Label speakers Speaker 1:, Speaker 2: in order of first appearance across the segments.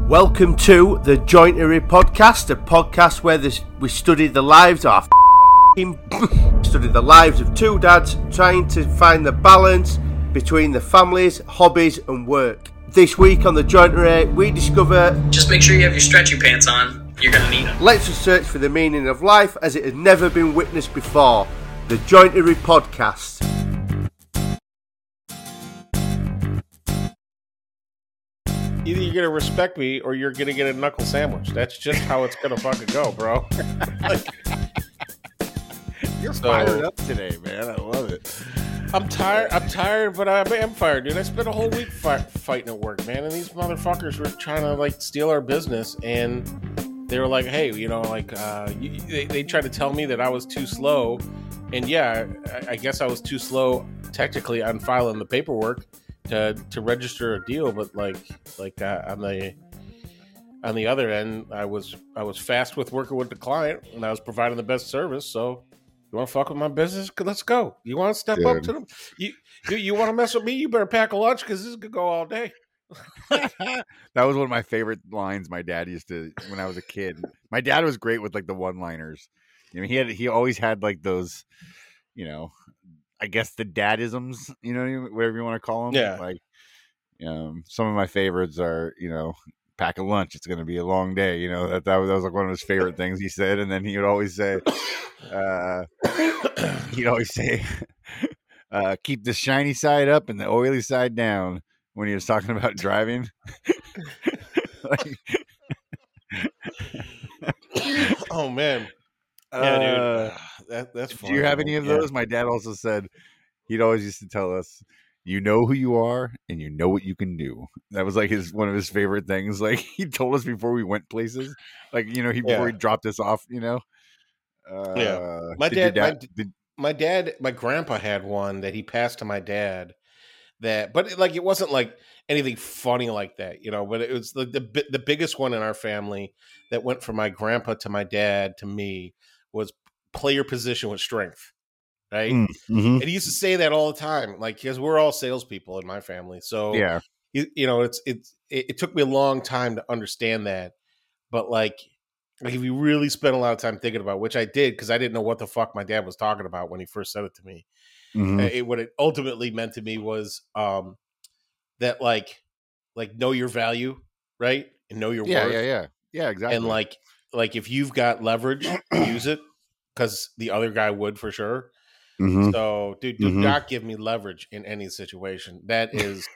Speaker 1: Welcome to the Jointery Podcast, a podcast where we study the lives of study the lives of two dads trying to find the balance between the families, hobbies and work. This week on the Jointery, we discover...
Speaker 2: Just make sure you have your stretchy pants on. You're going to need them.
Speaker 1: Let's search for the meaning of life as it has never been witnessed before. The Jointery Podcast.
Speaker 3: Either you're gonna respect me or you're gonna get a knuckle sandwich. That's just how it's gonna fucking go, bro.
Speaker 4: You're fired up today, man. I love it.
Speaker 3: I'm tired, but I am fired, dude. I spent a whole week fighting at work, man. And these motherfuckers were trying to steal our business, and they were like, "Hey, they tried to tell me that I was too slow." And yeah, I guess I was too slow technically on filing the paperwork to register a deal, but on the other end, I was fast with working with the client, and I was providing the best service. So, you want to fuck with my business? Let's go. You want to step up to them? You want to mess with me? You better pack a lunch because this could go all day.
Speaker 4: That was one of my favorite lines my dad used to when I was a kid. My dad was great with the one-liners. He always had those, I guess the dadisms, whatever you want to call them.
Speaker 3: Yeah.
Speaker 4: Some of my favorites are, pack a lunch. It's going to be a long day. That was one of his favorite things he said. And then he would always say, keep the shiny side up and the oily side down when he was talking about driving.
Speaker 3: Oh man. Yeah, dude. That's fun.
Speaker 4: Do you have any of those? My dad also said he'd always used to tell us, you know who you are and you know what you can do. That was one of his favorite things. He told us before we went places, before he dropped us off,
Speaker 3: Yeah. My grandpa had one that he passed to my dad but it wasn't anything funny like that, but it was the biggest one in our family that went from my grandpa to my dad to me was play your position with strength. Right.
Speaker 4: Mm-hmm.
Speaker 3: And he used to say that all the time, because we're all salespeople in my family. So,
Speaker 4: yeah,
Speaker 3: it took me a long time to understand that. But if you really spend a lot of time thinking about, which I did, because I didn't know what the fuck my dad was talking about when he first said it to me.
Speaker 4: Mm-hmm.
Speaker 3: What it ultimately meant to me was that know your value, right? And know your worth.
Speaker 4: Yeah, exactly.
Speaker 3: And if you've got leverage, use it, because the other guy would for sure.
Speaker 4: Mm-hmm.
Speaker 3: So, dude, do not give me leverage in any situation. That is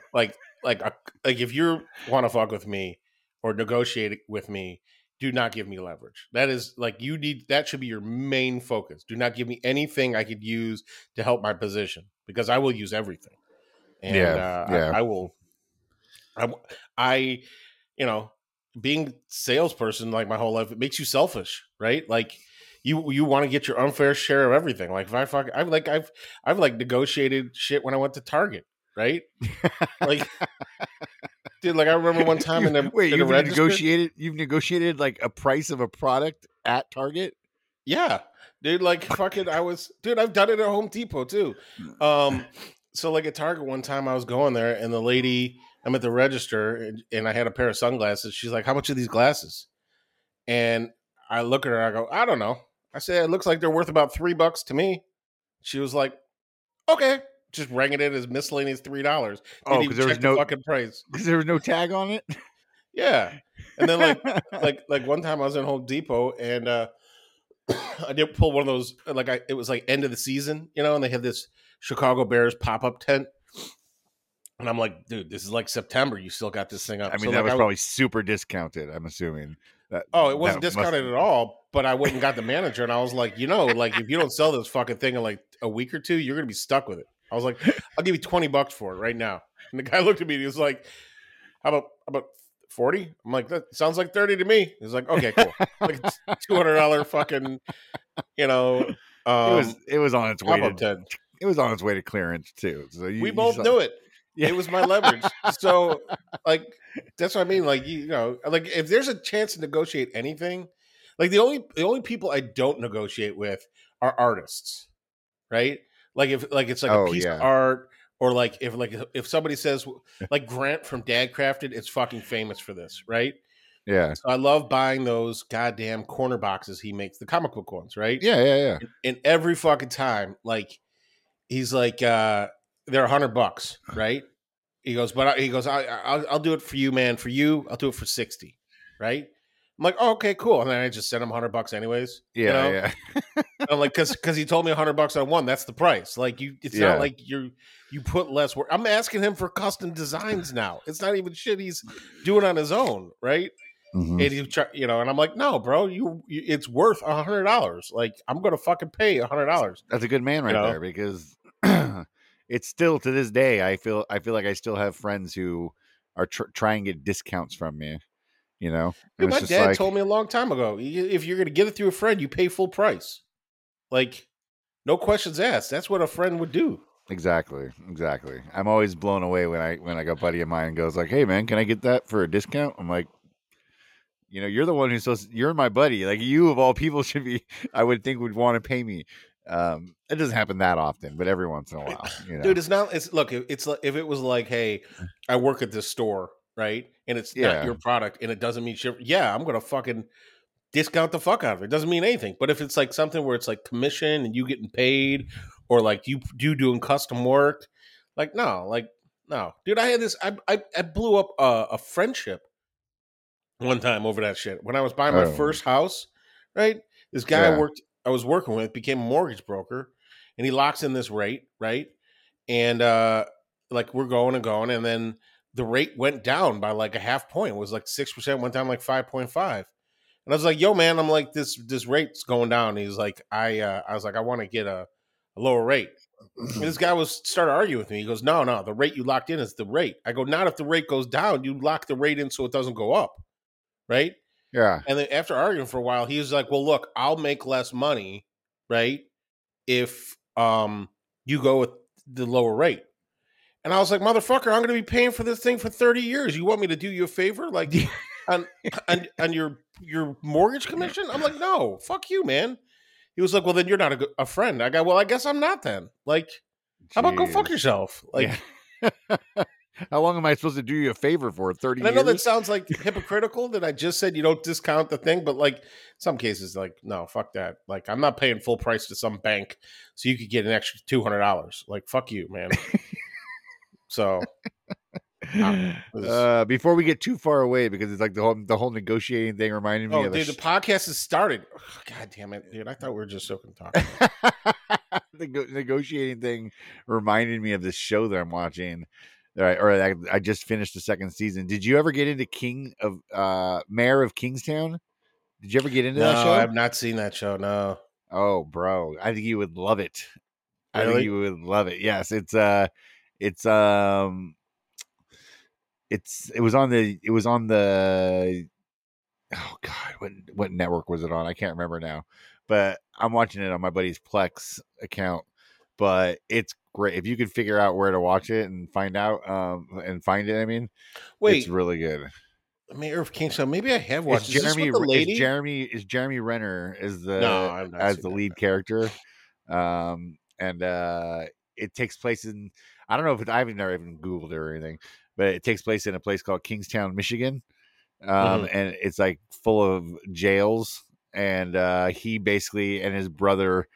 Speaker 3: if you want to fuck with me or negotiate with me, do not give me leverage. That is that should be your main focus. Do not give me anything I could use to help my position, because I will use everything. And I will. Being salesperson my whole life, it makes you selfish, right? You want to get your unfair share of everything. I've negotiated shit when I went to Target, right? Dude, I remember one time
Speaker 4: you've negotiated a price of a product at Target?
Speaker 3: Yeah. Dude, I've done it at Home Depot too. So at Target one time I was going there, and the lady, I'm at the register, and I had a pair of sunglasses. She's like, "How much are these glasses?" And I look at her, I go, "I don't know." I said, "It looks like they're worth about $3 to me." She was like, "Okay." Just rang it in as miscellaneous $3.
Speaker 4: Oh, because there was no
Speaker 3: fucking price.
Speaker 4: Because there was no tag on it.
Speaker 3: Yeah. And then one time I was in Home Depot, and I did pull one of those, it was end of the season, and they had this Chicago Bears pop-up tent. And I'm like, dude, this is September. You still got this thing up.
Speaker 4: I mean, that was probably super discounted, I'm assuming.
Speaker 3: It wasn't discounted at all, but I went and got the manager, and I was like, if you don't sell this fucking thing in a week or two, you're going to be stuck with it. I was like, I'll give you $20 for it right now. And the guy looked at me and he was like, how about 40? I'm like, that sounds like 30 to me. He's like, okay, cool. It's $200 fucking,
Speaker 4: it was on its way to it was on its way to clearance too. So
Speaker 3: we both knew it. Yeah. It was my leverage. So that's what I mean. If there's a chance to negotiate anything, the only people I don't negotiate with are artists, right? If it's a piece of art Or like if somebody says like Grant from Dad Crafted, it's fucking famous for this, right?
Speaker 4: Yeah.
Speaker 3: So I love buying those goddamn corner boxes he makes, the comic book ones, right?
Speaker 4: Yeah.
Speaker 3: And every fucking time, like he's like, they're $100, right? He goes, I'll do it for you, man. For you, I'll do it for 60, right? I'm like, oh, okay, cool. And then I just send him $100 anyways.
Speaker 4: Yeah.
Speaker 3: I'm like, because he told me $100 on one, that's the price. Like it's not like you put less work. I'm asking him for custom designs now. It's not even shit he's doing on his own, right?
Speaker 4: Mm-hmm.
Speaker 3: And and I'm like, no, bro, you it's worth $100. Like I'm gonna fucking pay $100.
Speaker 4: That's a good man right there, because it's still to this day. I feel like I still have friends who are trying to get discounts from me. You know,
Speaker 3: dude, my dad told me a long time ago, if you're gonna get it through a friend, you pay full price. Like, no questions asked. That's what a friend would do.
Speaker 4: Exactly. I'm always blown away when I got a buddy of mine goes like, "Hey man, can I get that for a discount?" I'm like, you know, you're the one you're my buddy. Like, you of all people should be, I would think, would want to pay me. It doesn't happen that often, but every once in a while, you know?
Speaker 3: Dude, it's like, if it was like, hey, I work at this store, right? And it's not your product and it doesn't mean shit. Yeah, I'm going to fucking discount the fuck out of it. It doesn't mean anything. But if it's like something where it's like commission and you getting paid, or like you doing custom work, like, no. Dude, I had this, I blew up a friendship one time over that shit. When I was buying my first house, right? This guy I was working with became a mortgage broker, and he locks in this rate, right? And like we're going and going, and then the rate went down by like a half point. It was like 6%, went down like 5.5. And I was like, yo, man, I'm like, this rate's going down. And he's like, I was like, I want to get a lower rate. And this guy started arguing with me. He goes, no, the rate you locked in is the rate. I go, not if the rate goes down. You lock the rate in so it doesn't go up. Right?
Speaker 4: Yeah.
Speaker 3: And then after arguing for a while, he was like, well, look, I'll make less money, right, if you go with the lower rate. And I was like, motherfucker, I'm going to be paying for this thing for 30 years. You want me to do you a favor? Like, on your mortgage commission? I'm like, no, fuck you, man. He was like, well, then you're not a friend. I go, well, I guess I'm not then. Like, how about go fuck yourself? Like,
Speaker 4: how long am I supposed to do you a favor for? 30 years?
Speaker 3: I know that sounds like hypocritical that I just said you don't discount the thing, but like some cases, like, no, fuck that. Like, I'm not paying full price to some bank so you could get an extra $200. Like, fuck you, man. So
Speaker 4: before we get too far away, because it's like the whole negotiating thing reminded me of
Speaker 3: the podcast has started. Oh, God damn it, dude. I thought we were just so talking.
Speaker 4: The negotiating thing reminded me of this show that I'm watching. I just finished the second season. Did you ever get into Mayor of Kingstown? Did you ever get into that show?
Speaker 3: No, I have not seen that show. No.
Speaker 4: Oh, bro, I think you would love it.
Speaker 3: Really?
Speaker 4: I think you would love it. Yes, it was on the oh god, what network was it on? I can't remember now. But I'm watching it on my buddy's Plex account. But it's great if you could figure out where to watch it and find out and find it. I mean, it's really good.
Speaker 3: Mayor of Kingstown. Maybe I have watched.
Speaker 4: Is Jeremy Renner as the lead character, and it takes place in, I don't know if I've never even Googled it or anything, but it takes place in a place called Kingstown, Michigan, and it's like full of jails, and he basically and his brother,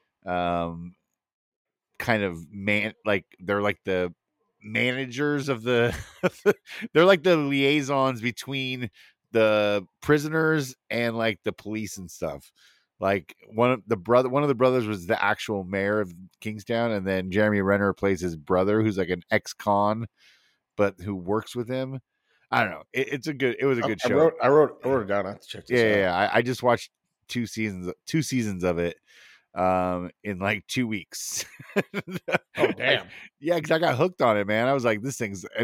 Speaker 4: kind of they're like the managers of the they're like the liaisons between the prisoners and like the police and stuff. Like one of the brothers was the actual mayor of Kingstown, and then Jeremy Renner plays his brother, who's like an ex-con, but who works with him. I don't know. It was a good show.
Speaker 3: I wrote it down. I have to check this out.
Speaker 4: Yeah. I just watched two seasons of it in like 2 weeks.
Speaker 3: Oh damn.
Speaker 4: Yeah, because I got hooked on it, man. I was like, it's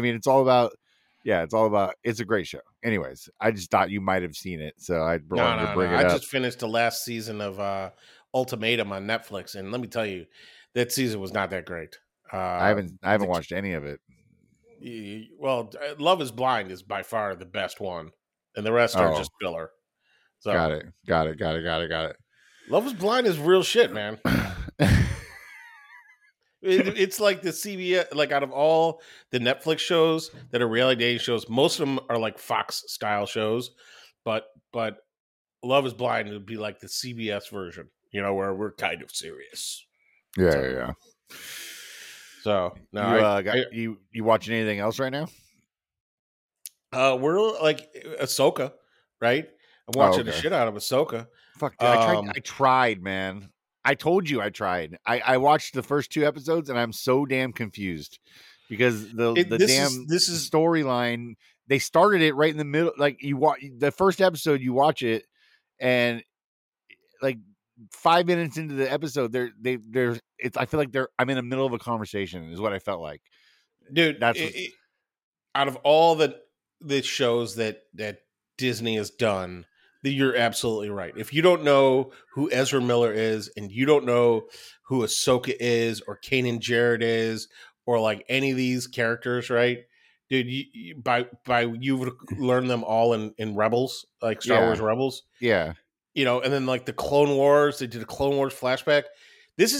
Speaker 4: a great show. Anyways, I just thought you might have seen it, so I wanted to bring it up.
Speaker 3: I just finished the last season of Ultimatum on Netflix, and let me tell you, that season was not that great.
Speaker 4: I haven't watched any of it.
Speaker 3: Well, Love is Blind is by far the best one, and the rest are just filler. So,
Speaker 4: got it.
Speaker 3: Love is Blind is real shit, man. It's like the CBS, like out of all the Netflix shows that are reality shows, most of them are like Fox style shows, but Love Is Blind would be like the CBS version, where we're kind of serious.
Speaker 4: Yeah.
Speaker 3: So no,
Speaker 4: you watching anything else right now?
Speaker 3: we're like Ahsoka, right? I'm watching the shit out of Ahsoka.
Speaker 4: Fuck, dude, I tried, man. I told you I tried. I watched the first 2 episodes and I'm so damn confused because the storyline, they started it right in the middle. Like you watch the first episode, you watch it, and like 5 minutes into the episode, I feel like I'm in the middle of a conversation. Is what I felt like,
Speaker 3: dude. Out of all the shows that Disney has done, you're absolutely right. If you don't know who Ezra Miller is, and you don't know who Ahsoka is, or Kanan Jarrett is, or like any of these characters, right, dude? You would learn them all in Rebels, like Star Wars Rebels.
Speaker 4: Yeah,
Speaker 3: and then like the Clone Wars, they did a Clone Wars flashback. It's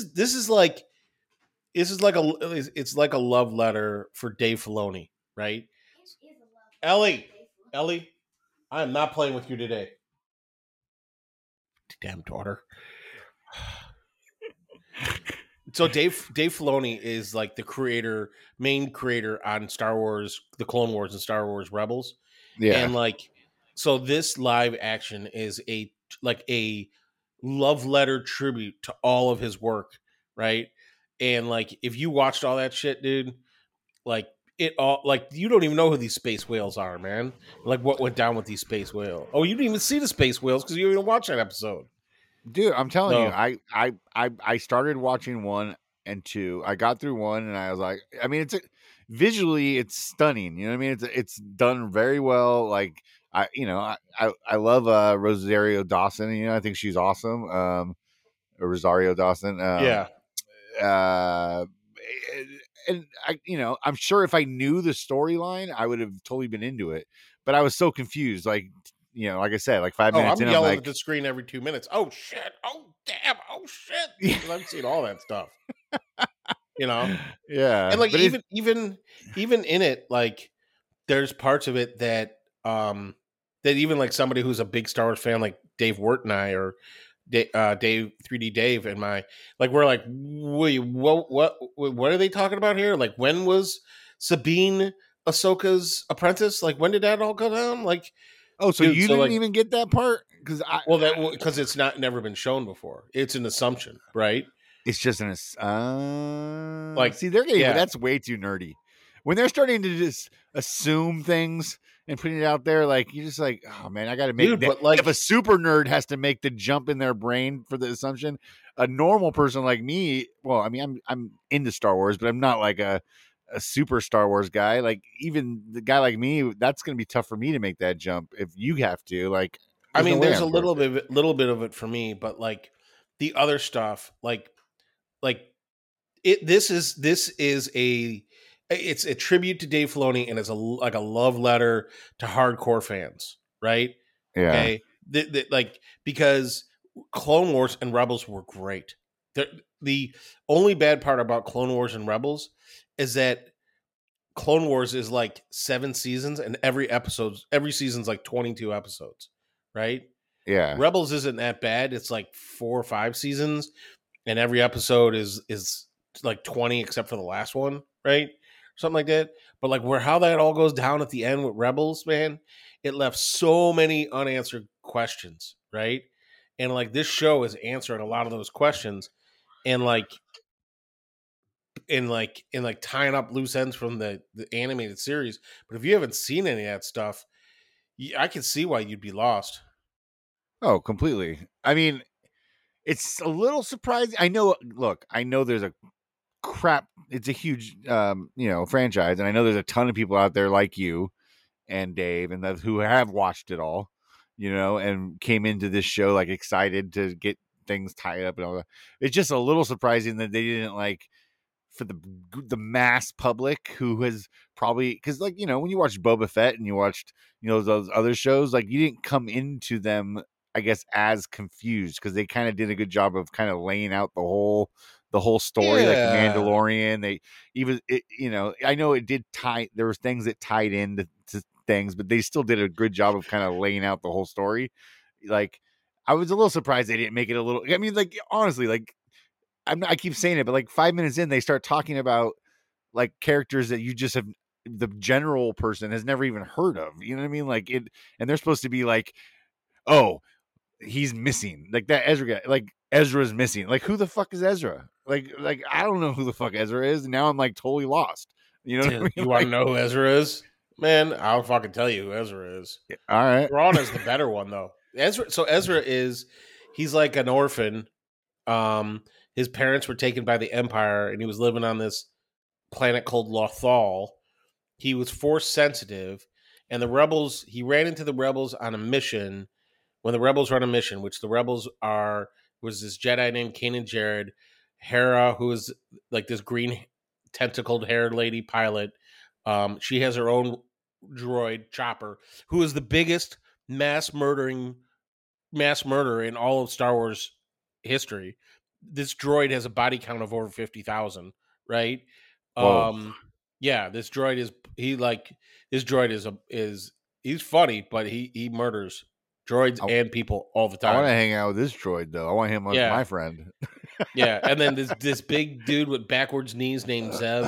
Speaker 3: like a love letter for Dave Filoni, right? Ellie, I am not playing with you today. Damn daughter. So Dave Filoni is like the main creator on Star Wars, the Clone Wars, and Star Wars Rebels.
Speaker 4: Yeah,
Speaker 3: and like, so this live action is a love letter tribute to all of his work, right? And like, if you watched all that shit, dude, like it all, like, you don't even know who these space whales are, man. Like, what went down with these space whales? Oh, you didn't even see the space whales because you didn't even watch that episode,
Speaker 4: dude. I'm telling you, I started watching 1 and 2. I got through 1, and I was like, I mean, visually it's stunning. You know what I mean? It's done very well. Like I love Rosario Dawson. I think she's awesome. Rosario Dawson.
Speaker 3: Yeah.
Speaker 4: And I'm sure if I knew the storyline, I would have totally been into it. But I was so confused. Like, like I said, like 5 minutes
Speaker 3: I'm
Speaker 4: in,
Speaker 3: yelling
Speaker 4: I'm
Speaker 3: at the screen every 2 minutes. Oh shit! Oh damn! Oh shit! I've seen all that stuff.
Speaker 4: Yeah.
Speaker 3: And like, even in it, like, there's parts of it that that even like somebody who's a big Star Wars fan, like Dave Wirt and I, or Dave 3D Dave and my, like, we're like, wait, what are they talking about here? Like, when was Sabine Ahsoka's apprentice? Like, when did that all go down? Like,
Speaker 4: oh, so dude, you didn't even get that part?
Speaker 3: Because it's never been shown before. It's an assumption, right?
Speaker 4: It's just like, see, they're getting, that's way too nerdy. When they're starting to just assume things and putting it out there, like, you're just like, oh man, I got to make. Dude, but like, if a super nerd has to make the jump in their brain for the assumption, a normal person like me, well, I mean, I'm into Star Wars, but I'm not like a super Star Wars guy. Like, even the guy like me, that's going to be tough for me to make that jump. If you have to, like,
Speaker 3: I mean, there's a little bit of it for me, but like the other stuff, like it. This is it's a tribute to Dave Filoni, and it's like a love letter to hardcore fans, right?
Speaker 4: Yeah.
Speaker 3: Okay. Like, because Clone Wars and Rebels were great. The only bad part about Clone Wars and Rebels is that Clone Wars is like 7 seasons, and every season's like 22 episodes, right?
Speaker 4: Yeah.
Speaker 3: Rebels isn't that bad. It's like 4 or 5 seasons, and every episode is like 20 except for the last one, right? Something like that. But like, how that all goes down at the end with Rebels, man, it left so many unanswered questions, right? And like, this show is answering a lot of those questions, and tying up loose ends from the animated series. But if you haven't seen any of that stuff, I can see why you'd be lost.
Speaker 4: Oh, completely. I mean, it's a little surprising. I know there's a crap, it's a huge franchise, and I know there's a ton of people out there like you and Dave and who have watched it all, and came into this show like excited to get things tied up and all that. It's just a little surprising that they didn't, like, for the mass public who has probably, because, like, when you watched Boba Fett and you watched those other shows, like, you didn't come into them, I guess, as confused, because they kind of did a good job of kind of laying out the whole the whole story, like the
Speaker 3: Yeah.
Speaker 4: Mandalorian. They even, I know it did tie. There was things that tied into to things, but they still did a good job of kind of laying out the whole story. Like, I was a little surprised they didn't make it a little. I mean, like, honestly, like, I keep saying it, but like 5 minutes in, they start talking about like characters that you just have, the general person has never even heard of. You know what I mean? Like it, and they're supposed to be like, oh, he's missing, like that Ezra guy, like Ezra's missing. Like, who the fuck is Ezra? Like I don't know who the fuck Ezra is. Now I'm like totally lost. You know what I mean?
Speaker 3: You want to know who Ezra is? Man, I'll fucking tell you who Ezra is.
Speaker 4: All right.
Speaker 3: Thrawn is the better one though. Ezra he's like an orphan. His parents were taken by the Empire, and he was living on this planet called Lothal. He was force sensitive, and the rebels. He ran into the rebels on a mission. When the rebels were on a mission, which the rebels was this Jedi named Kanan Jarrud, Hera, who is like this green tentacled haired lady pilot. She has her own droid Chopper, who is the biggest mass murderer in all of Star Wars history. This droid has a body count of over 50,000, right?
Speaker 4: Whoa.
Speaker 3: Yeah, this droid is he's funny, but he murders droids and people all the time.
Speaker 4: I want to hang out with this droid though. I want him as my friend.
Speaker 3: Yeah, and then this big dude with backwards knees named Zeb.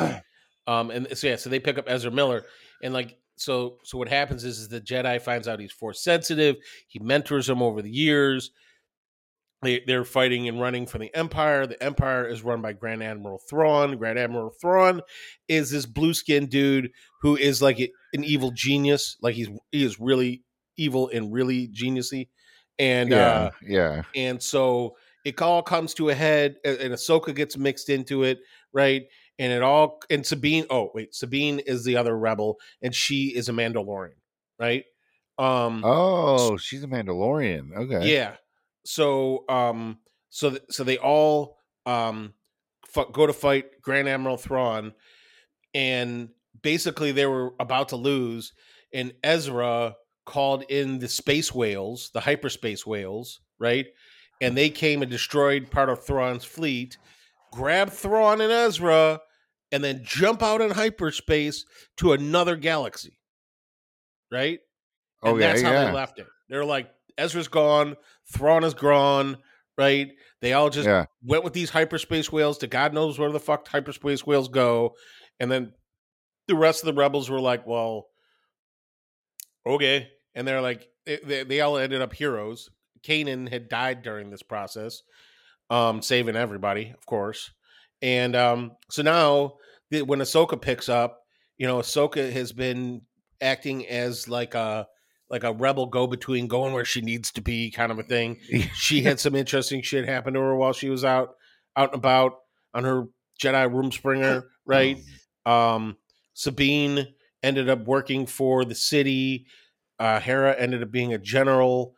Speaker 3: So they pick up Ezra Miller, and like so what happens is the Jedi finds out he's force sensitive. He mentors him over the years. They're fighting and running for the Empire. The Empire is run by Grand Admiral Thrawn. Grand Admiral Thrawn is this blue-skinned dude who is like an evil genius. Like he is really evil and really geniusy. And and so it all comes to a head, and Ahsoka gets mixed into it, right? And Sabine. Oh wait, Sabine is the other rebel, and she is a Mandalorian, right?
Speaker 4: She's a Mandalorian. Okay.
Speaker 3: Yeah. So so they all go to fight Grand Admiral Thrawn, and basically they were about to lose, and Ezra called in the space whales, the hyperspace whales, right? And they came and destroyed part of Thrawn's fleet, grabbed Thrawn and Ezra, and then jump out in hyperspace to another galaxy, right? And that's how they left it. They're like, Ezra's gone, Thrawn is gone, right? They all just went with these hyperspace whales to God knows where the fuck hyperspace whales go. And then the rest of the rebels were like, well, okay. And they're like, they all ended up heroes. Kanan had died during this process, saving everybody, of course. And so now when Ahsoka picks up, Ahsoka has been acting as like a rebel go-between, going where she needs to be kind of a thing. She had some interesting shit happen to her while she was out and about on her Jedi Rumspringer, right? Sabine ended up working for the city. Hera ended up being a general.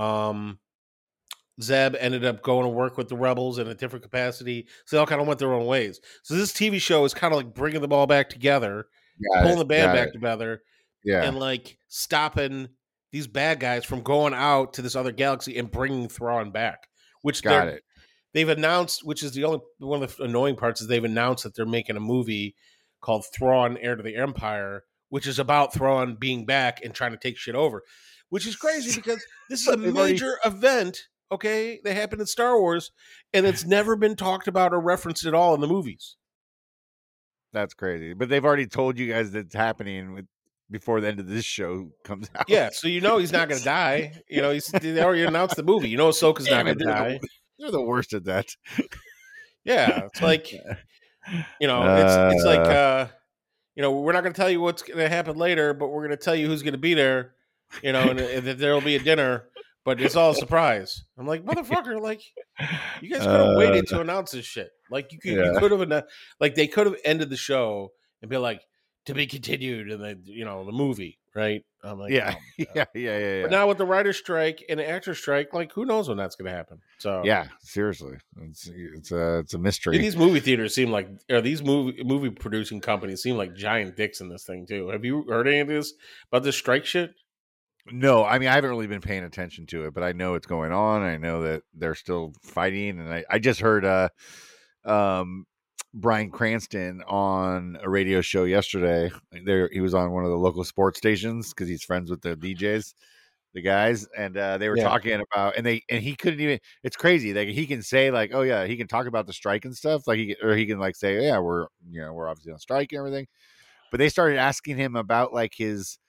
Speaker 3: Zeb ended up going to work with the rebels in a different capacity. So they all kind of went their own ways. So this TV show is kind of like bringing them all back together, pulling the band back together. And like stopping these bad guys from going out to this other galaxy and bringing Thrawn back, which they've announced, which is one of the annoying parts is they've announced that they're making a movie called Thrawn Heir to the Empire, which is about Thrawn being back and trying to take shit over, which is crazy because this is a major event, okay, that happened in Star Wars, and it's never been talked about or referenced at all in the movies.
Speaker 4: That's crazy. But they've already told you guys that's happening before the end of this show comes out.
Speaker 3: Yeah, so he's not going to die. They already announced the movie. Ahsoka's not going to die.
Speaker 4: They're the worst at that.
Speaker 3: Yeah, it's like, it's like, we're not going to tell you what's going to happen later, but we're going to tell you who's going to be there, and that there'll be a dinner, but it's all a surprise. I'm like, motherfucker, like, you guys could have waited to announce this shit. Like, you could have, like, they could have ended the show and be like, to be continued in the movie, right? I'm like,
Speaker 4: yeah.
Speaker 3: But now with the writer's strike and the actor's strike, like, who knows when that's going to happen? So
Speaker 4: yeah, seriously, it's a mystery.
Speaker 3: These movie theaters seem like, or these movie producing companies seem like giant dicks in this thing too. Have you heard any of this about this strike shit?
Speaker 4: No, I mean, I haven't really been paying attention to it, but I know it's going on. I know that they're still fighting, and I just heard Bryan Cranston on a radio show yesterday. He was on one of the local sports stations because he's friends with the DJs, the guys, and they were talking about, and he couldn't even. It's crazy. Like he can say like, oh yeah, he can talk about the strike and stuff. Like he can like say, yeah, we're obviously on strike and everything. But they started asking him about like his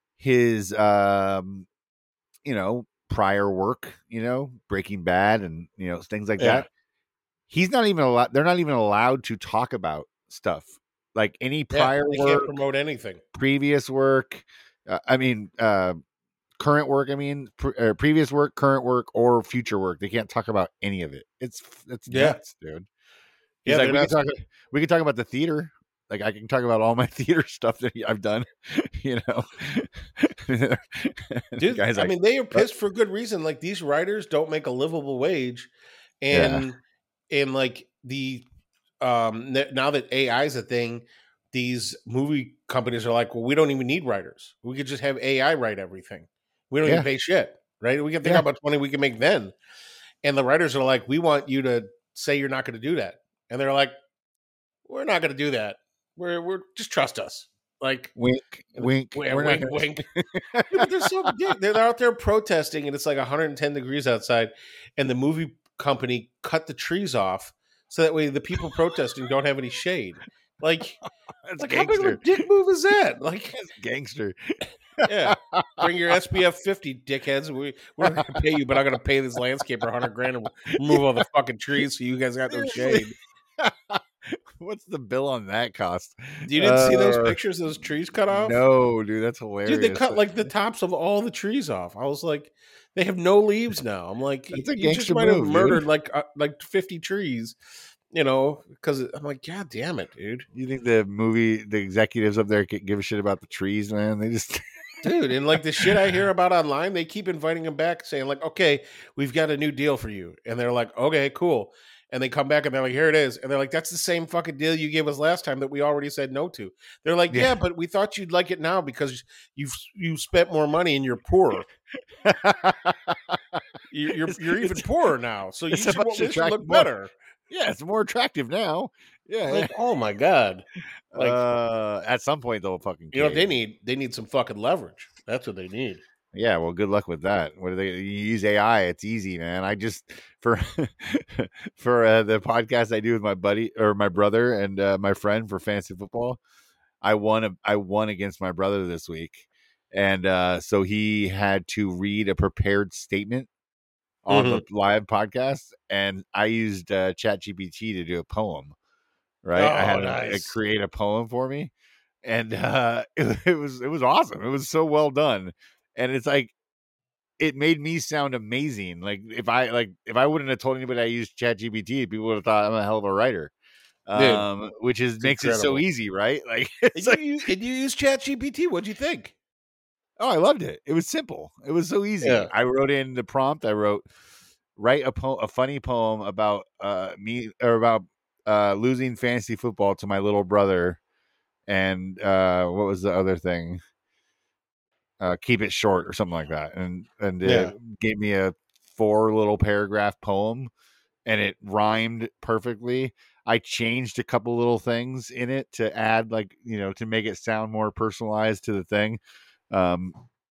Speaker 4: prior work, Breaking Bad and things like that. He's not even allowed. They're not even allowed to talk about stuff like any prior
Speaker 3: they
Speaker 4: work,
Speaker 3: can't promote anything,
Speaker 4: previous work. Current work. Previous work, current work, or future work. They can't talk about any of it. It's nuts, dude. He's like, we can talk about the theater. Like I can talk about all my theater stuff that I've done,
Speaker 3: Dude, they are pissed for good reason. Like these writers don't make a livable wage, and like the now that AI is a thing, these movie companies are like, well, we don't even need writers. We could just have AI write everything. We don't even pay shit, right? We can think how much money we can make then. And the writers are like, we want you to say you're not going to do that, and they're like, we're not going to do that. We're just trust us. Like
Speaker 4: wink.
Speaker 3: Wink. But they're out there protesting, and it's like 110 degrees outside, and the movie company cut the trees off so that way the people protesting don't have any shade. Like,
Speaker 4: that's
Speaker 3: like how big of a dick move is that? Like,
Speaker 4: that's gangster.
Speaker 3: Yeah, bring your SPF 50, dickheads. We're not going to pay you, but I'm going to pay this landscaper $100,000 to remove all the fucking trees so you guys got no shade.
Speaker 4: What's the bill on that cost?
Speaker 3: You didn't see those pictures of those trees cut off?
Speaker 4: No, dude, that's hilarious.
Speaker 3: Dude, they cut like the tops of all the trees off. I was like, they have no leaves now. I'm like,
Speaker 4: that's a
Speaker 3: you just might have murdered like 50 trees, because I'm like, God damn it, dude.
Speaker 4: You think the executives up there give a shit about the trees, man? They just
Speaker 3: dude, and like the shit I hear about online, they keep inviting them back saying like, okay, we've got a new deal for you. And they're like, okay, cool. And they come back and they're like, here it is. And they're like, that's the same fucking deal you gave us last time that we already said no to. They're like, yeah, but we thought you'd like it now because you spent more money and you're poor. you're even poorer now. So you should look better.
Speaker 4: Yeah, it's more attractive now. Yeah.
Speaker 3: Like, oh my God.
Speaker 4: Like at some point they'll fucking
Speaker 3: they need some fucking leverage. That's what they need.
Speaker 4: Yeah, well, good luck with that. What do they use AI? It's easy, man. I just for the podcast I do with my buddy or my brother and my friend for fantasy football, I won against my brother this week, and so he had to read a prepared statement on the live podcast, and I used ChatGPT to do a poem. Right, I had to create a poem for me, and it was awesome. It was so well done. And it's like, it made me sound amazing. Like if I wouldn't have told anybody I used ChatGPT, people would have thought I'm a hell of a writer. Which makes it so easy, right? Like,
Speaker 3: did you use ChatGPT? What'd you think?
Speaker 4: Oh, I loved it. It was simple. It was so easy. Yeah. I wrote in the prompt. I wrote, write a funny poem about me or about losing fantasy football to my little brother, and what was the other thing? Keep it short or something like that, and it gave me a 4 little paragraph poem, and it rhymed perfectly. I changed a couple little things in it to add, like, to make it sound more personalized to the thing, and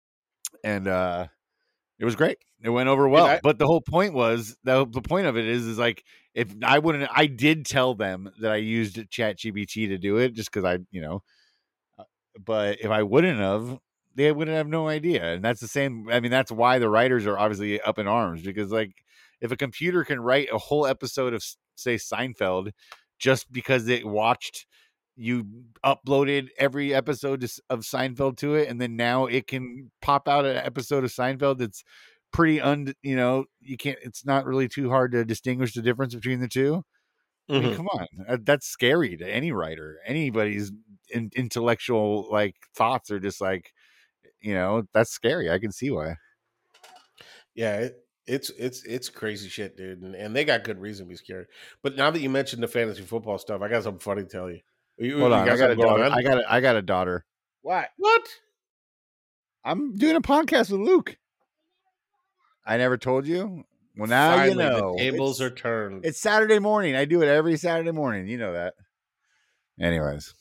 Speaker 4: it was great. It went over well. But the whole point was the point of it is like, if I did tell them that I used ChatGPT to do it just because but if I wouldn't have, they wouldn't have no idea. And that's the same. I mean, that's why the writers are obviously up in arms, because like, if a computer can write a whole episode of, say, Seinfeld just because it watched you uploaded every episode of Seinfeld to it, and then now it can pop out an episode of Seinfeld that's pretty you can't, it's not really too hard to distinguish the difference between the two. I mean, come on, that's scary to any writer. Anybody's intellectual like thoughts are just like, that's scary. I can see why.
Speaker 3: Yeah, it's crazy shit, dude, and they got good reason to be scared. But now that you mentioned the fantasy football stuff, I got something funny to tell you.
Speaker 4: Hold on, I got a daughter. I got a daughter.
Speaker 3: What?
Speaker 4: I'm doing a podcast with Luke. I never told you. Well, now
Speaker 3: Finally,
Speaker 4: you know.
Speaker 3: the tables are turned.
Speaker 4: It's Saturday morning. I do it every Saturday morning. You know that. Anyways.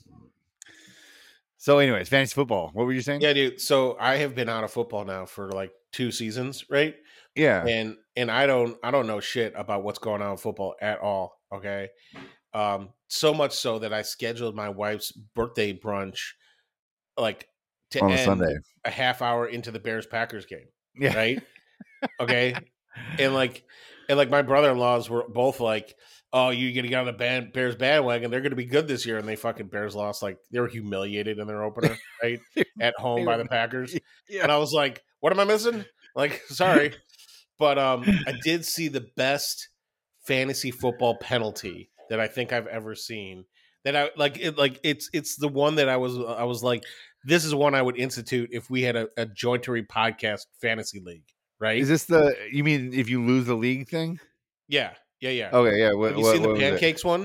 Speaker 4: Fantasy football. What were you saying?
Speaker 3: Yeah, dude. So I have been out of football now for like 2 seasons, right?
Speaker 4: Yeah.
Speaker 3: And I don't know shit about what's going on in football at all. Okay. So much so that I scheduled my wife's birthday brunch like to
Speaker 4: On a
Speaker 3: end
Speaker 4: Sunday.
Speaker 3: a half hour into the Bears Packers game.
Speaker 4: Yeah.
Speaker 3: Right. Okay. And my brother-in-laws were both like, oh, you're gonna get on the Bears bandwagon. They're gonna be good this year, and they fucking Bears lost. Like they were humiliated in their opener, right? At home by the Packers.
Speaker 4: Yeah.
Speaker 3: And I was like, what am I missing? Like, sorry. But I did see the best fantasy football penalty that I think I've ever seen. That I like it, like it's the one that I was like, this is one I would institute if we had a jointery podcast fantasy league, right?
Speaker 4: Is this you mean if you lose the league thing?
Speaker 3: Yeah.
Speaker 4: Okay, yeah.
Speaker 3: Have you seen the pancakes one?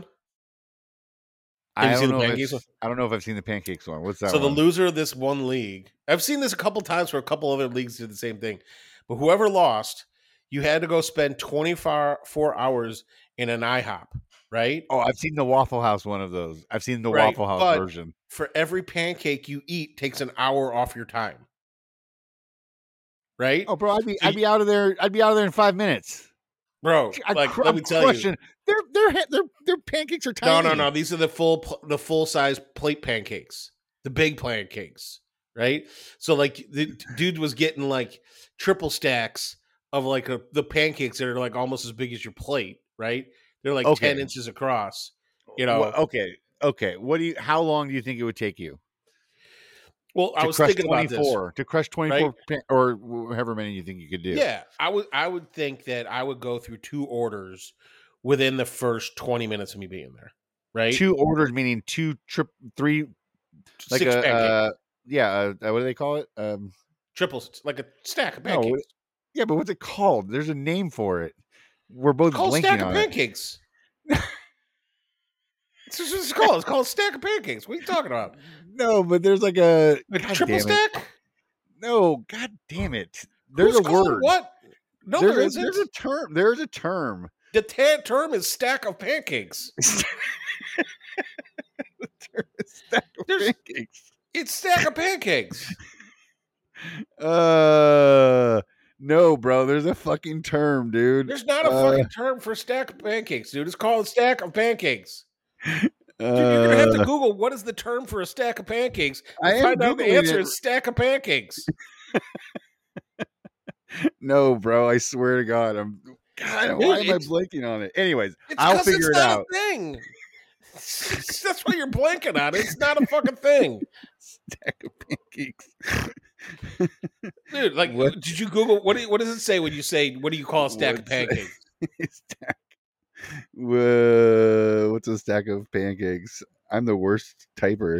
Speaker 4: I don't know if I've seen the pancakes one. What's that?
Speaker 3: So
Speaker 4: one?
Speaker 3: the loser of this one league, I've seen this a couple times for a couple other leagues did the same thing. But whoever lost, you had to go spend 24 hours in an IHOP, right?
Speaker 4: Oh, I've seen the Waffle House one of those. I've seen the Waffle House version.
Speaker 3: For every pancake you eat takes an hour off your time. Right?
Speaker 4: Oh, bro, I'd be out of there. I'd be out of there in 5 minutes.
Speaker 3: Bro, let me tell you,
Speaker 4: their pancakes are tiny.
Speaker 3: No. These are the full size plate pancakes, the big pancakes, right? So like the dude was getting like triple stacks of like the pancakes that are like almost as big as your plate, right? They're like 10 inches across. You know.
Speaker 4: Well, okay. How long do you think it would take you?
Speaker 3: Well, I was thinking about this.
Speaker 4: To crush 24 or however many you think you could do.
Speaker 3: Yeah, I would think that I would go through 2 orders within the first 20 minutes of me being there. Right?
Speaker 4: 2 orders meaning 3 like
Speaker 3: 6 pancakes.
Speaker 4: What do they call it?
Speaker 3: Triples, like a stack of pancakes.
Speaker 4: No, yeah, but what's it called? There's a name for it. We're both blanking on it.
Speaker 3: It's called stack of pancakes. It's called. It's called a stack of pancakes. What are you talking about?
Speaker 4: No, but there's like a
Speaker 3: triple stack.
Speaker 4: No, god damn it! There's a word.
Speaker 3: What? No, there isn't.
Speaker 4: There's a term. There's a term.
Speaker 3: The term is stack of pancakes.
Speaker 4: The term is stack of pancakes.
Speaker 3: It's stack of pancakes.
Speaker 4: No, bro. There's a fucking term, dude.
Speaker 3: There's not a fucking term for stack of pancakes, dude. It's called stack of pancakes. Dude, you're gonna have to Google what is the term for a stack of pancakes.
Speaker 4: I
Speaker 3: find out the answer is stack of pancakes.
Speaker 4: No, bro. I swear to God, why am I blanking on it? Anyways, I'll figure it out.
Speaker 3: Thing. That's why you're blanking on it. It's not a fucking thing.
Speaker 4: Stack of pancakes.
Speaker 3: Dude, like, did you Google what does it say when you say what do you call a stack of pancakes?
Speaker 4: What's a stack of pancakes? I'm the worst typer.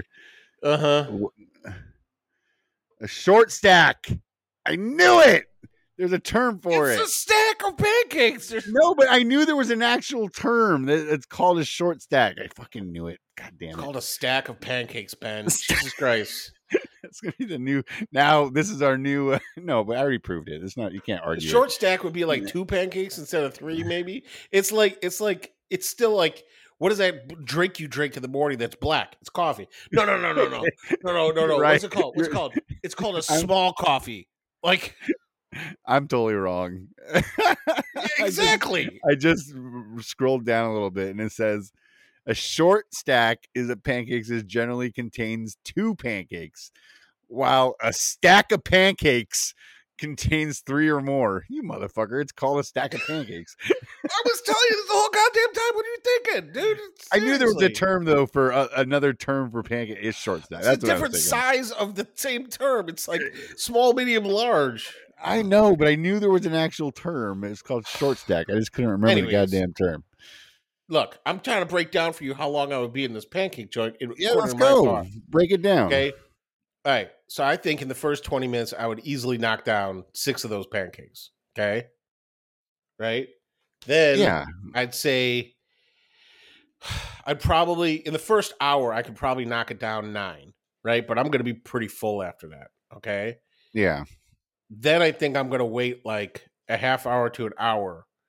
Speaker 4: A short stack. I knew it. There's a term for it.
Speaker 3: It's a stack of pancakes.
Speaker 4: No, but I knew there was an actual term. It's called a short stack. I fucking knew it. God damn it.
Speaker 3: It's called a stack of pancakes, Ben. Jesus Christ.
Speaker 4: It's gonna be the new. Now this is our new. No, but I already proved it. It's not. You can't argue.
Speaker 3: A short stack would be like 2 pancakes instead of 3, maybe. It's still like. What is that drink you drink in the morning that's black? It's coffee. No. Right. What's it called? What's it called? It's called a small coffee. Like,
Speaker 4: I'm totally wrong.
Speaker 3: Exactly.
Speaker 4: I just scrolled down a little bit and it says a short stack of pancakes generally contains 2 pancakes, while a stack of pancakes contains 3 or more. You motherfucker. It's called a stack of pancakes.
Speaker 3: I was telling you this the whole goddamn time. What are you thinking, dude? Seriously.
Speaker 4: I knew there was a term, though, for another term for pancake. It's short stack.
Speaker 3: That's a different size of the same term. It's like small, medium, large.
Speaker 4: I know, but I knew there was an actual term. It's called short stack. I just couldn't remember the goddamn term.
Speaker 3: Look, I'm trying to break down for you how long I would be in this pancake joint.
Speaker 4: Let's go. Break it down.
Speaker 3: Okay. All right. So I think in the first 20 minutes, I would easily knock down 6 of those pancakes. Okay. Right. Then I'd say I'd probably, in the first hour, I could probably knock it down 9. Right. But I'm going to be pretty full after that. Okay.
Speaker 4: Yeah.
Speaker 3: Then I think I'm going to wait like a half hour to an hour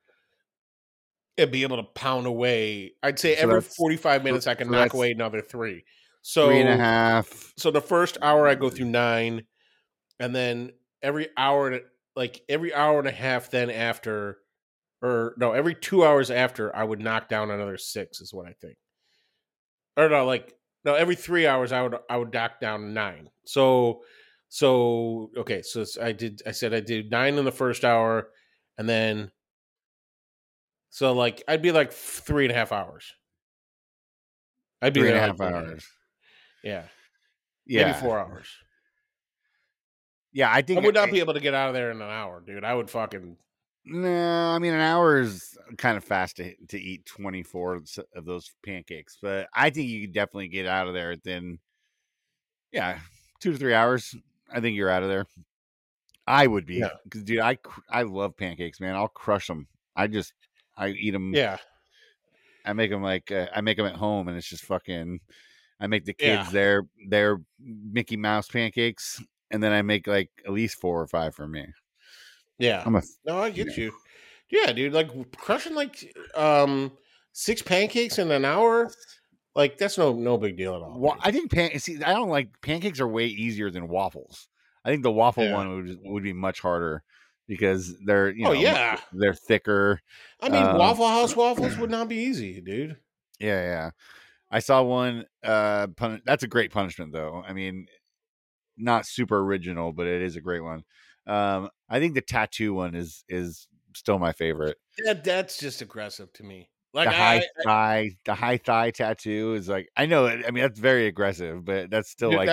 Speaker 3: and be able to pound away. I'd say
Speaker 4: So
Speaker 3: every
Speaker 4: that's
Speaker 3: 45 minutes I can
Speaker 4: so
Speaker 3: knock
Speaker 4: that's
Speaker 3: away another 3. So
Speaker 4: 3.5.
Speaker 3: So the first hour I go through 9, and then every hour and a half then after, or no, every 2 hours after I would knock down another 6 is what I think. Or no, every 3 hours I would knock down 9. So okay, so I said I did 9 in the first hour, and then so like I'd be like 3.5 hours. I'd be there like
Speaker 4: 3.5 hours.
Speaker 3: Yeah. Maybe
Speaker 4: Yeah.
Speaker 3: 4 hours.
Speaker 4: Yeah, I
Speaker 3: I
Speaker 4: think
Speaker 3: would not be able to get out of there in an hour, dude. I would fucking.
Speaker 4: No, I mean an hour is kind of fast to eat 24 of those pancakes, but I think you could definitely get out of there within 2 to 3 hours. I think you're out of there. I would be,
Speaker 3: Yeah.
Speaker 4: because dude, I love pancakes, man. I'll crush them. I eat them.
Speaker 3: Yeah.
Speaker 4: I make them I make them at home, and it's just fucking. I make the
Speaker 3: Yeah.
Speaker 4: kids their Mickey Mouse pancakes, and then I make like at least 4 or 5 for me.
Speaker 3: Yeah. No, I get you. Yeah, dude. Like crushing 6 pancakes in an hour, like that's no big deal at all.
Speaker 4: I think I don't like pancakes are way easier than waffles. I think the waffle one would be much harder because they're they're thicker.
Speaker 3: I mean, Waffle House waffles would not be easy, dude.
Speaker 4: Yeah. I saw one. That's a great punishment, though. I mean, not super original, but it is a great one. I think the tattoo one is still my favorite.
Speaker 3: That's just aggressive to me. Like
Speaker 4: the high thigh tattoo is like, I know. I mean, that's very aggressive, but that's still like.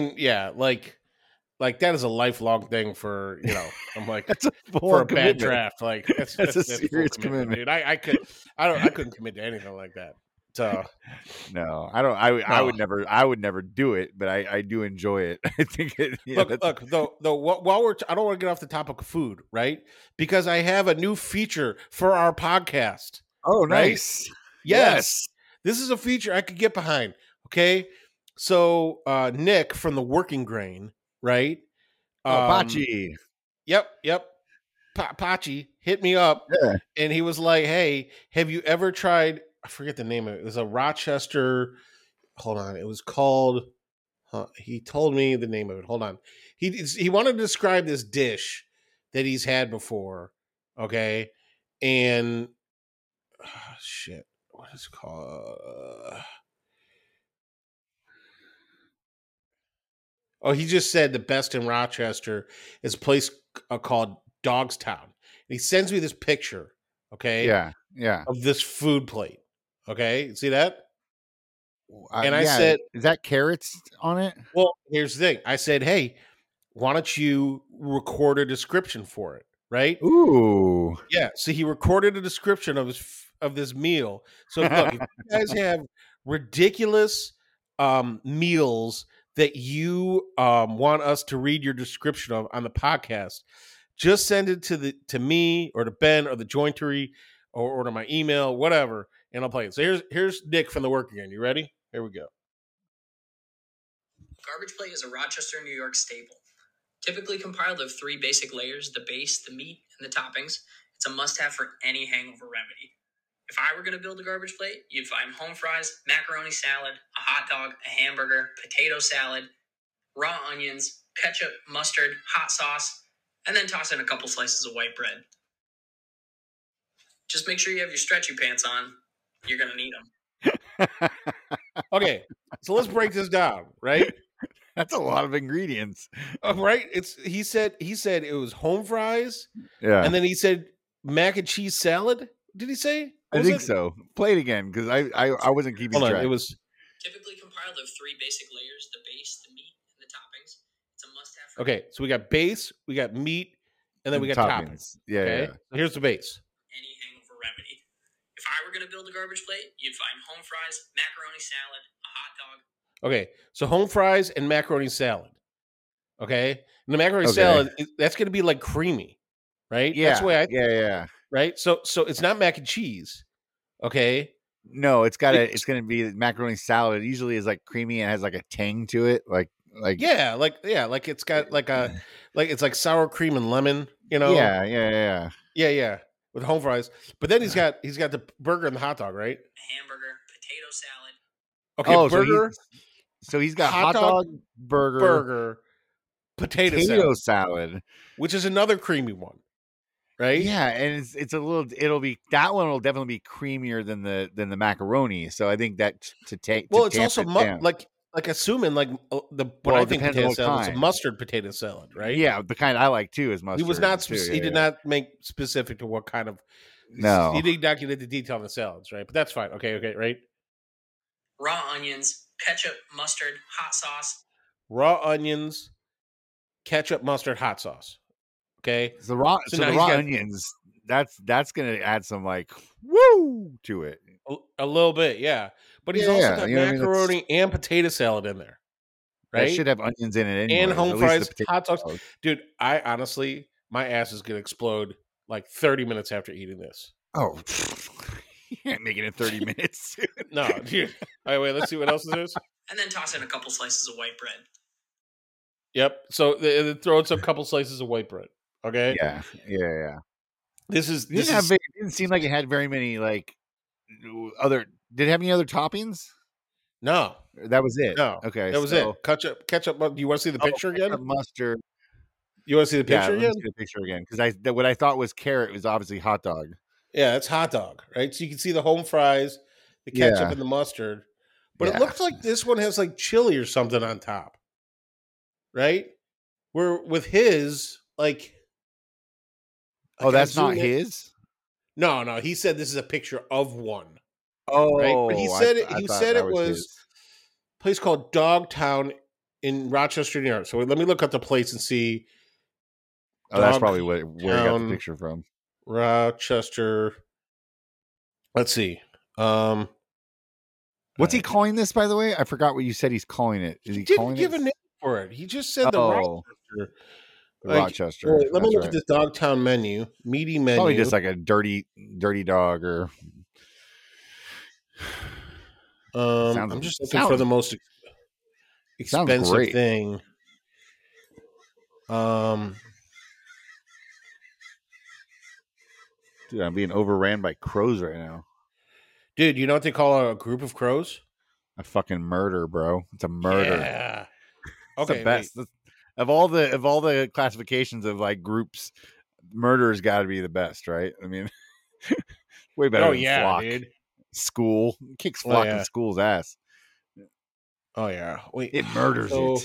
Speaker 3: Like that is a lifelong thing for I'm like
Speaker 4: that's
Speaker 3: for a bad draft. Like that's
Speaker 4: a serious commitment,
Speaker 3: dude. I couldn't commit to anything like that. So
Speaker 4: no, I don't. I would never do it, but I do enjoy it. I think it.
Speaker 3: Look. Though while I don't want to get off the topic of food, right? Because I have a new feature for our podcast.
Speaker 4: Oh,
Speaker 3: right?
Speaker 4: Nice.
Speaker 3: Yes. This is a feature I could get behind. Okay, so Nick from the Working Grain, right?
Speaker 4: Pachi.
Speaker 3: Yep. Pachi hit me up, and he was like, "Hey, have you ever tried?" I forget the name of it. It was a Rochester. Hold on. It was called. He told me the name of it. Hold on. He wanted to describe this dish that he's had before. Okay, and shit, what is it called? Oh, he just said the best in Rochester is a place called Dogstown. And he sends me this picture. Okay.
Speaker 4: Yeah.
Speaker 3: Of this food plate. Okay. See that? And I
Speaker 4: yeah.
Speaker 3: said,
Speaker 4: is that carrots on it?
Speaker 3: Well, here's the thing. I said, hey, why don't you record a description for it? Right?
Speaker 4: Ooh.
Speaker 3: Yeah. So he recorded a description of this meal. So look, if you guys have ridiculous meals that you want us to read your description of on the podcast, just send it to me or to Ben or the Jointery or to my email, whatever, and I'll play it. So here's Nick from the Work Again. You ready? Here we go.
Speaker 2: Garbage plate is a Rochester, New York staple. Typically compiled of 3 basic layers, the base, the meat, and the toppings. It's a must-have for any hangover remedy. If I were going to build a garbage plate, you'd find home fries, macaroni salad, a hot dog, a hamburger, potato salad, raw onions, ketchup, mustard, hot sauce, and then toss in a couple slices of white bread. Just make sure you have your stretchy pants on. You're going to need them.
Speaker 3: Okay, so let's break this down, right?
Speaker 4: That's a lot of ingredients.
Speaker 3: Right? He said it was home fries.
Speaker 4: Yeah.
Speaker 3: And then he said mac and cheese salad. Did he say?
Speaker 4: I think so. Play it again because I wasn't keeping track.
Speaker 2: It was typically compiled of 3 basic layers: the base, the meat, and the toppings. It's a must-have.
Speaker 3: Okay, so we got base, we got meat, and then we got toppings.
Speaker 4: Yeah.
Speaker 3: Okay?
Speaker 4: Yeah.
Speaker 3: So here's the base.
Speaker 2: Any hangover remedy. If I were going to build a garbage plate, you'd find home fries, macaroni salad, a hot dog.
Speaker 3: Okay, so home fries and macaroni salad. Okay, and the macaroni salad, that's going to be like creamy, right?
Speaker 4: Yeah.
Speaker 3: That's the way
Speaker 4: Yeah.
Speaker 3: Right. So it's not mac and cheese. Okay.
Speaker 4: No, it's going to be macaroni salad. It usually is like creamy and has like a tang to it, like
Speaker 3: it's got like it's like sour cream and lemon. You know.
Speaker 4: Yeah.
Speaker 3: Yeah. with home fries. But then he's got the burger and the hot dog, right?
Speaker 2: Hamburger, potato salad.
Speaker 3: Okay,
Speaker 4: Oh,
Speaker 3: burger,
Speaker 4: so he's got
Speaker 3: hot
Speaker 4: hot dog, burger,
Speaker 3: potato salad,
Speaker 4: salad.
Speaker 3: which is another creamy one, right?
Speaker 4: Yeah, and it's a little. That one will definitely be creamier than the macaroni. So I think that to take.
Speaker 3: Well,
Speaker 4: to
Speaker 3: it's
Speaker 4: tamp
Speaker 3: also
Speaker 4: it down.
Speaker 3: like assuming like what
Speaker 4: Well,
Speaker 3: I
Speaker 4: it
Speaker 3: think
Speaker 4: depends on
Speaker 3: potato
Speaker 4: what
Speaker 3: salad is a
Speaker 4: kind.
Speaker 3: mustard potato salad, right?
Speaker 4: Yeah, the kind I like too is mustard.
Speaker 3: He was not.
Speaker 4: too,
Speaker 3: He did not make specific to what kind of.
Speaker 4: No.
Speaker 3: He did not get into detail on the salads, right? But that's fine. Okay, right.
Speaker 2: Raw onions, ketchup, mustard, hot sauce.
Speaker 3: Raw onions, ketchup, mustard, hot sauce. Okay.
Speaker 4: So the raw,
Speaker 3: So
Speaker 4: so
Speaker 3: now
Speaker 4: the
Speaker 3: he's
Speaker 4: raw
Speaker 3: got-
Speaker 4: onions. That's gonna add some like woo to it.
Speaker 3: A little bit, yeah. But he's
Speaker 4: Yeah,
Speaker 3: also got
Speaker 4: you know what I mean?
Speaker 3: macaroni and potato salad in there,
Speaker 4: Right?
Speaker 3: right?
Speaker 4: That should have onions in it anyway.
Speaker 3: And home
Speaker 4: at least
Speaker 3: fries,
Speaker 4: the potato
Speaker 3: hot dogs.
Speaker 4: salad.
Speaker 3: Dude, I honestly, my ass is gonna explode like 30 minutes after eating this.
Speaker 4: Oh, you can't make it in 30 minutes.
Speaker 3: No, dude. All right, wait, let's see what else there is.
Speaker 2: And then toss in a couple slices of white bread.
Speaker 3: Yep. So they throw in some couple slices of white bread. Okay.
Speaker 4: Yeah.
Speaker 3: This is
Speaker 4: It didn't seem like it had very many like other. Did it have any other toppings?
Speaker 3: no.
Speaker 4: That was it.
Speaker 3: No.
Speaker 4: Okay,
Speaker 3: That was
Speaker 4: so-
Speaker 3: it. Ketchup. Do you want to see the picture again?
Speaker 4: Ketchup, mustard.
Speaker 3: You want to see the
Speaker 4: Yeah,
Speaker 3: picture
Speaker 4: let me
Speaker 3: again?
Speaker 4: see the picture again because what I thought was carrot was obviously hot dog.
Speaker 3: Yeah, it's hot dog, right? So you can see the home fries, the ketchup,
Speaker 4: Yeah.
Speaker 3: and the mustard. But it
Speaker 4: Yeah.
Speaker 3: looks like this one has like chili or something on top, right? Where with his like,
Speaker 4: Oh, that's
Speaker 3: I'm
Speaker 4: not
Speaker 3: zooming in-
Speaker 4: his.
Speaker 3: No. He said this is a picture of one.
Speaker 4: Oh,
Speaker 3: Right? But he said
Speaker 4: I
Speaker 3: he
Speaker 4: thought
Speaker 3: said
Speaker 4: that
Speaker 3: it was
Speaker 4: his.
Speaker 3: a place called Dogtown in Rochester, New York. So let me look up the place and see
Speaker 4: Oh, that's
Speaker 3: Dog
Speaker 4: probably where he got
Speaker 3: Town.
Speaker 4: the picture from.
Speaker 3: Rochester. Let's see.
Speaker 4: What's he calling this, by the way? I forgot what you said he's calling it. Is he
Speaker 3: Didn't
Speaker 4: calling
Speaker 3: give
Speaker 4: it?
Speaker 3: a name for it. He just said the
Speaker 4: Oh,
Speaker 3: Rochester. Like,
Speaker 4: Rochester.
Speaker 3: Wait, let me
Speaker 4: That's
Speaker 3: look
Speaker 4: right.
Speaker 3: at this Dogtown menu, meaty menu.
Speaker 4: Probably just like a dirty dog or. sounds-
Speaker 3: I'm just looking for the most
Speaker 4: sounds
Speaker 3: expensive
Speaker 4: great.
Speaker 3: thing.
Speaker 4: Dude, I'm being overran by crows right now.
Speaker 3: Dude, you know what they call a group of crows?
Speaker 4: A fucking murder, bro. It's a murder.
Speaker 3: Yeah.
Speaker 4: It's
Speaker 3: Okay,
Speaker 4: the best. Of all the classifications of like groups, murder's got to be the best, right? I mean, way better
Speaker 3: Oh
Speaker 4: than
Speaker 3: yeah,
Speaker 4: Flock.
Speaker 3: dude.
Speaker 4: School kicks
Speaker 3: Oh,
Speaker 4: Flock
Speaker 3: yeah.
Speaker 4: in school's ass.
Speaker 3: Oh yeah. Wait.
Speaker 4: It murders
Speaker 3: So-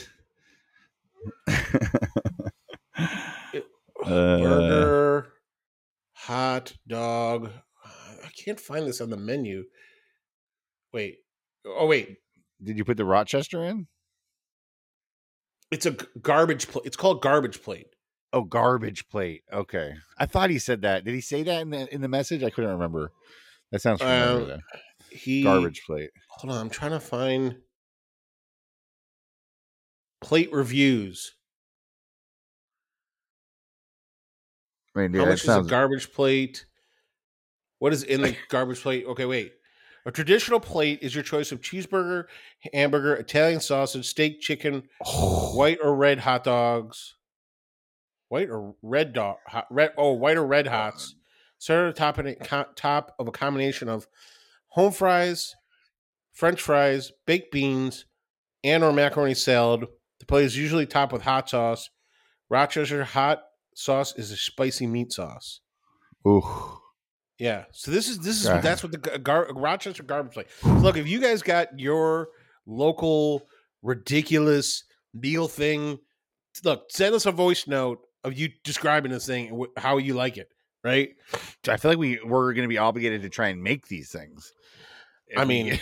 Speaker 4: it.
Speaker 3: Burger, hot dog. I can't find this on the menu. Wait. Oh wait.
Speaker 4: Did you put the Rochester in?
Speaker 3: It's a garbage plate. It's called garbage plate.
Speaker 4: Oh, garbage plate. Okay, I thought he said that. Did he say that in the message? I couldn't remember. That sounds familiar. Then. Garbage plate.
Speaker 3: Hold on, I'm trying to find plate reviews.
Speaker 4: I mean, dude,
Speaker 3: How
Speaker 4: that
Speaker 3: much is a
Speaker 4: sounds.
Speaker 3: garbage plate? What is in the garbage plate? Okay, wait. A traditional plate is your choice of cheeseburger, hamburger, Italian sausage, steak, chicken, white or red hot dogs. White or red dog? White or red hots. Served top of a combination of home fries, French fries, baked beans, and or macaroni salad. The plate is usually topped with hot sauce. Rochester hot sauce is a spicy meat sauce.
Speaker 4: Ooh.
Speaker 3: Yeah. So this is
Speaker 4: Yeah.
Speaker 3: that's what the Rochester garbage plate. So look, if you guys got your local ridiculous meal thing, look, send us a voice note of you describing this thing and how you like it. Right?
Speaker 4: I feel like we're going to be obligated to try and make these things.
Speaker 3: I mean,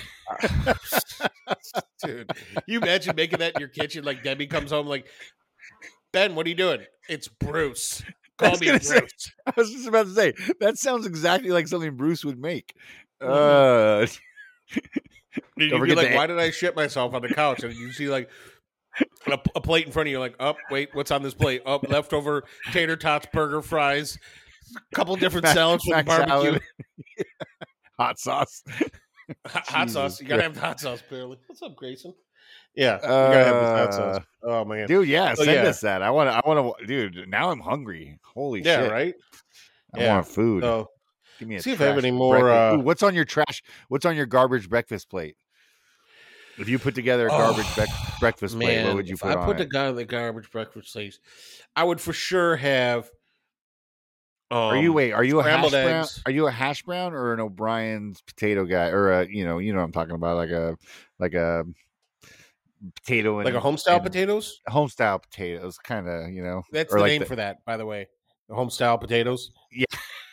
Speaker 3: dude, you imagine making that in your kitchen? Like Debbie comes home, like, Ben, what are you doing? It's Bruce. Call me Bruce.
Speaker 4: I was just about to say that sounds exactly like something Bruce would make.
Speaker 3: You'd be
Speaker 4: forget
Speaker 3: like,
Speaker 4: the-
Speaker 3: why did I shit myself on the couch? And you see like a plate in front of you, like, oh, wait, what's on this plate? Oh, leftover tater tots, burger, fries, a couple different salads with
Speaker 4: Mac
Speaker 3: barbecue.
Speaker 4: salad. Hot sauce.
Speaker 3: Hot
Speaker 4: Jesus
Speaker 3: sauce. You gotta have the hot sauce, clearly. What's up, Grayson? Yeah, you gotta have the hot sauce. Oh man,
Speaker 4: Dude, yeah,
Speaker 3: So,
Speaker 4: send
Speaker 3: yeah.
Speaker 4: us that. I want to. Dude, now I'm hungry. Holy
Speaker 3: yeah,
Speaker 4: shit!
Speaker 3: right.
Speaker 4: I want food.
Speaker 3: So
Speaker 4: Give me a
Speaker 3: See if I have
Speaker 4: trash
Speaker 3: any more,
Speaker 4: breakfast. Ooh, what's on your trash? What's on your garbage breakfast plate? If you put together a garbage breakfast plate, what would you
Speaker 3: if
Speaker 4: put
Speaker 3: I
Speaker 4: on
Speaker 3: put
Speaker 4: it?
Speaker 3: the garbage breakfast plate, I would for sure have.
Speaker 4: Are you a hash
Speaker 3: scrambled
Speaker 4: brown?
Speaker 3: eggs.
Speaker 4: Are you a hash brown or an O'Brien's potato guy, or a you know what I'm talking about, like a potato
Speaker 3: Like a
Speaker 4: and
Speaker 3: homestyle potatoes?
Speaker 4: home style potatoes, kind of
Speaker 3: That's
Speaker 4: or
Speaker 3: the
Speaker 4: like
Speaker 3: name for that, by the way. The homestyle potatoes.
Speaker 4: yeah.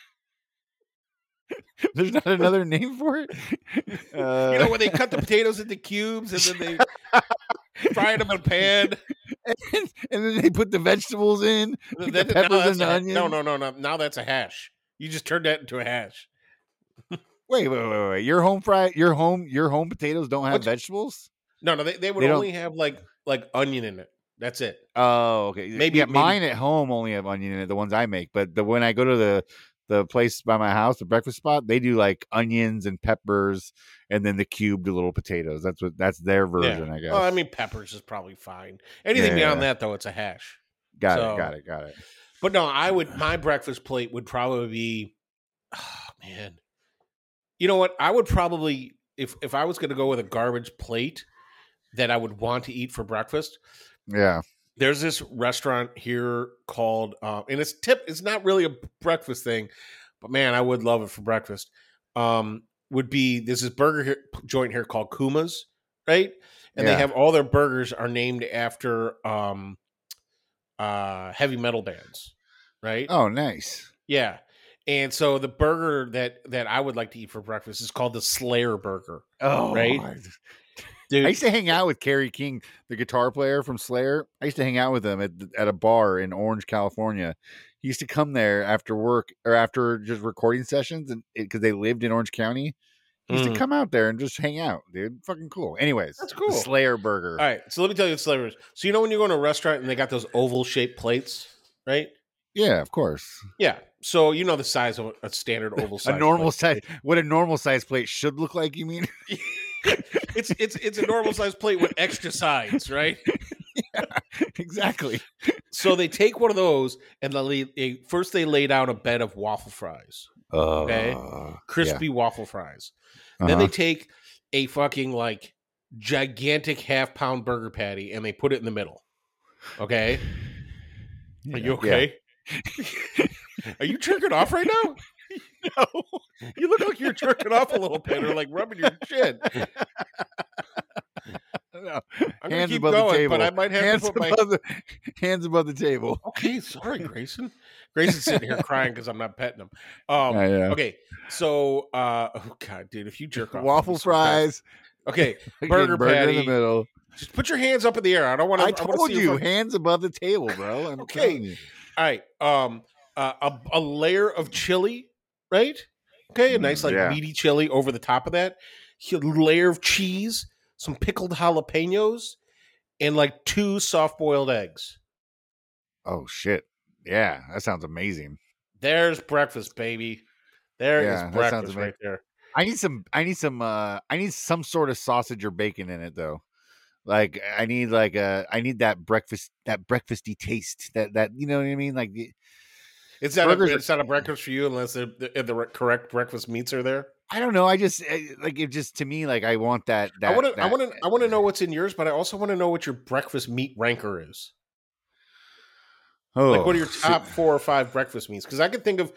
Speaker 4: There's not another name for it.
Speaker 3: You know, when they cut the potatoes into cubes and then they fry them in a pan.
Speaker 4: and then they put the vegetables in, like the peppers and the onions.
Speaker 3: No. Now that's a hash. You just turned that into a hash.
Speaker 4: Wait. Your home potatoes don't have vegetables?
Speaker 3: No, they would only have like onion in it. That's it.
Speaker 4: Oh, okay.
Speaker 3: Maybe
Speaker 4: mine at home only have onion in it, the ones I make. But when I go to the place by my house, the breakfast spot, they do like onions and peppers, and then the cubed little potatoes. That's their version, I guess.
Speaker 3: Oh, I mean, peppers is probably fine. Anything beyond that, though, it's a hash.
Speaker 4: Got it.
Speaker 3: But no, my breakfast plate would probably be, oh man, you know what? I would probably, if I was going to go with a garbage plate that I would want to eat for breakfast.
Speaker 4: Yeah.
Speaker 3: There's this restaurant here called, and it's not really a breakfast thing, but man, I would love it for breakfast. There's this burger joint here called Kuma's, right? And they have all their burgers are named after heavy metal bands, right?
Speaker 4: Oh, nice.
Speaker 3: Yeah. And so the burger that I would like to eat for breakfast is called the Slayer Burger.
Speaker 4: Oh,
Speaker 3: right.
Speaker 4: Dude. I used to hang out with Kerry King, the guitar player from Slayer. I used to hang out with him at a bar in Orange, California. He used to come there after work or after just recording sessions, and because they lived in Orange County, he used to come out there and just hang out, dude. Fucking cool. Anyways,
Speaker 3: that's cool.
Speaker 4: The Slayer Burger.
Speaker 3: All right, so let me tell you what Slayer is. So you know when you go to a restaurant and they got those oval shaped plates, right?
Speaker 4: Yeah, of course.
Speaker 3: Yeah. So you know the size of a standard oval size.
Speaker 4: A normal size. What a normal size plate should look like. You mean?
Speaker 3: It's a normal size plate with extra sides, right?
Speaker 4: Yeah, exactly.
Speaker 3: So they take one of those and they lay down a bed of waffle fries. Okay, crispy waffle fries. Then they take a fucking like gigantic half-pound burger patty and they put it in the middle. Okay, are you okay? Yeah. Are you jerking off right now?
Speaker 4: No.
Speaker 3: You look like you're jerking off a little bit or like rubbing your chin.
Speaker 4: No.
Speaker 3: I'm going to keep going, but I might have to put
Speaker 4: hands above the table.
Speaker 3: Okay, sorry, Grayson. Grayson's sitting here crying because I'm not petting him. Okay, so, oh God, dude, if you jerk off.
Speaker 4: Waffle fries.
Speaker 3: Okay, burger patty.
Speaker 4: In the middle.
Speaker 3: Just put your hands up in the air. I don't want to.
Speaker 4: I told you, hands above the table, bro. I'm telling you.
Speaker 3: All right. A layer of chili, right? Okay, a nice meaty chili over the top of that. A layer of cheese, some pickled jalapenos, and like 2 soft-boiled eggs.
Speaker 4: Oh shit! Yeah, that sounds amazing.
Speaker 3: There's breakfast, baby. There is breakfast right there.
Speaker 4: I need some sort of sausage or bacon in it though. Like I need that breakfasty taste. That you know what I mean? Like
Speaker 3: it's not a breakfast for you unless the correct breakfast meats are there.
Speaker 4: I don't know. I just like it. Just to me, like I want that.
Speaker 3: I want to know what's in yours, but I also want to know what your breakfast meat ranker is. Oh, like what are your top 4 or 5 breakfast meats? Because I can think of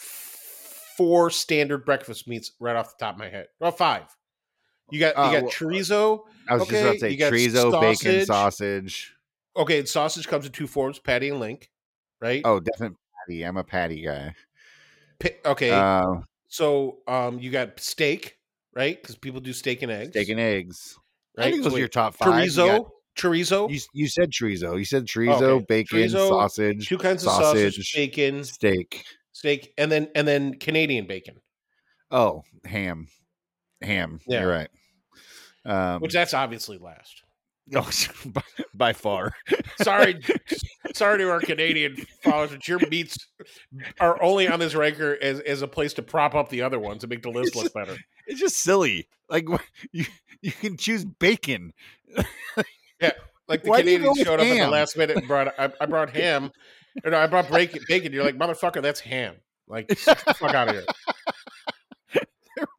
Speaker 3: 4 standard breakfast meats right off the top of my head. Well, 5. You got chorizo.
Speaker 4: I was just about to say chorizo, bacon, sausage.
Speaker 3: Okay, and sausage comes in 2 forms: patty and link, right?
Speaker 4: Oh, definitely patty. I'm a patty guy.
Speaker 3: Okay, so you got steak, right? Because people do steak and eggs.
Speaker 4: Steak and eggs.
Speaker 3: Right?
Speaker 4: I think those are your top 5.
Speaker 3: Chorizo.
Speaker 4: You said chorizo. You said chorizo, bacon, chorizo, sausage.
Speaker 3: 2 kinds of sausage, bacon, steak, and then Canadian bacon.
Speaker 4: Oh, ham. Yeah. You're right.
Speaker 3: Which that's obviously last.
Speaker 4: Oh, by far.
Speaker 3: Sorry to our Canadian followers, but your meats are only on this ranker as a place to prop up the other ones to make the list look better.
Speaker 4: It's just silly. Like you can choose bacon.
Speaker 3: Yeah, like the Canadians showed up at the last minute and I brought ham. Or no, I brought bacon. You're like, motherfucker, that's ham. Like, get the fuck out of here.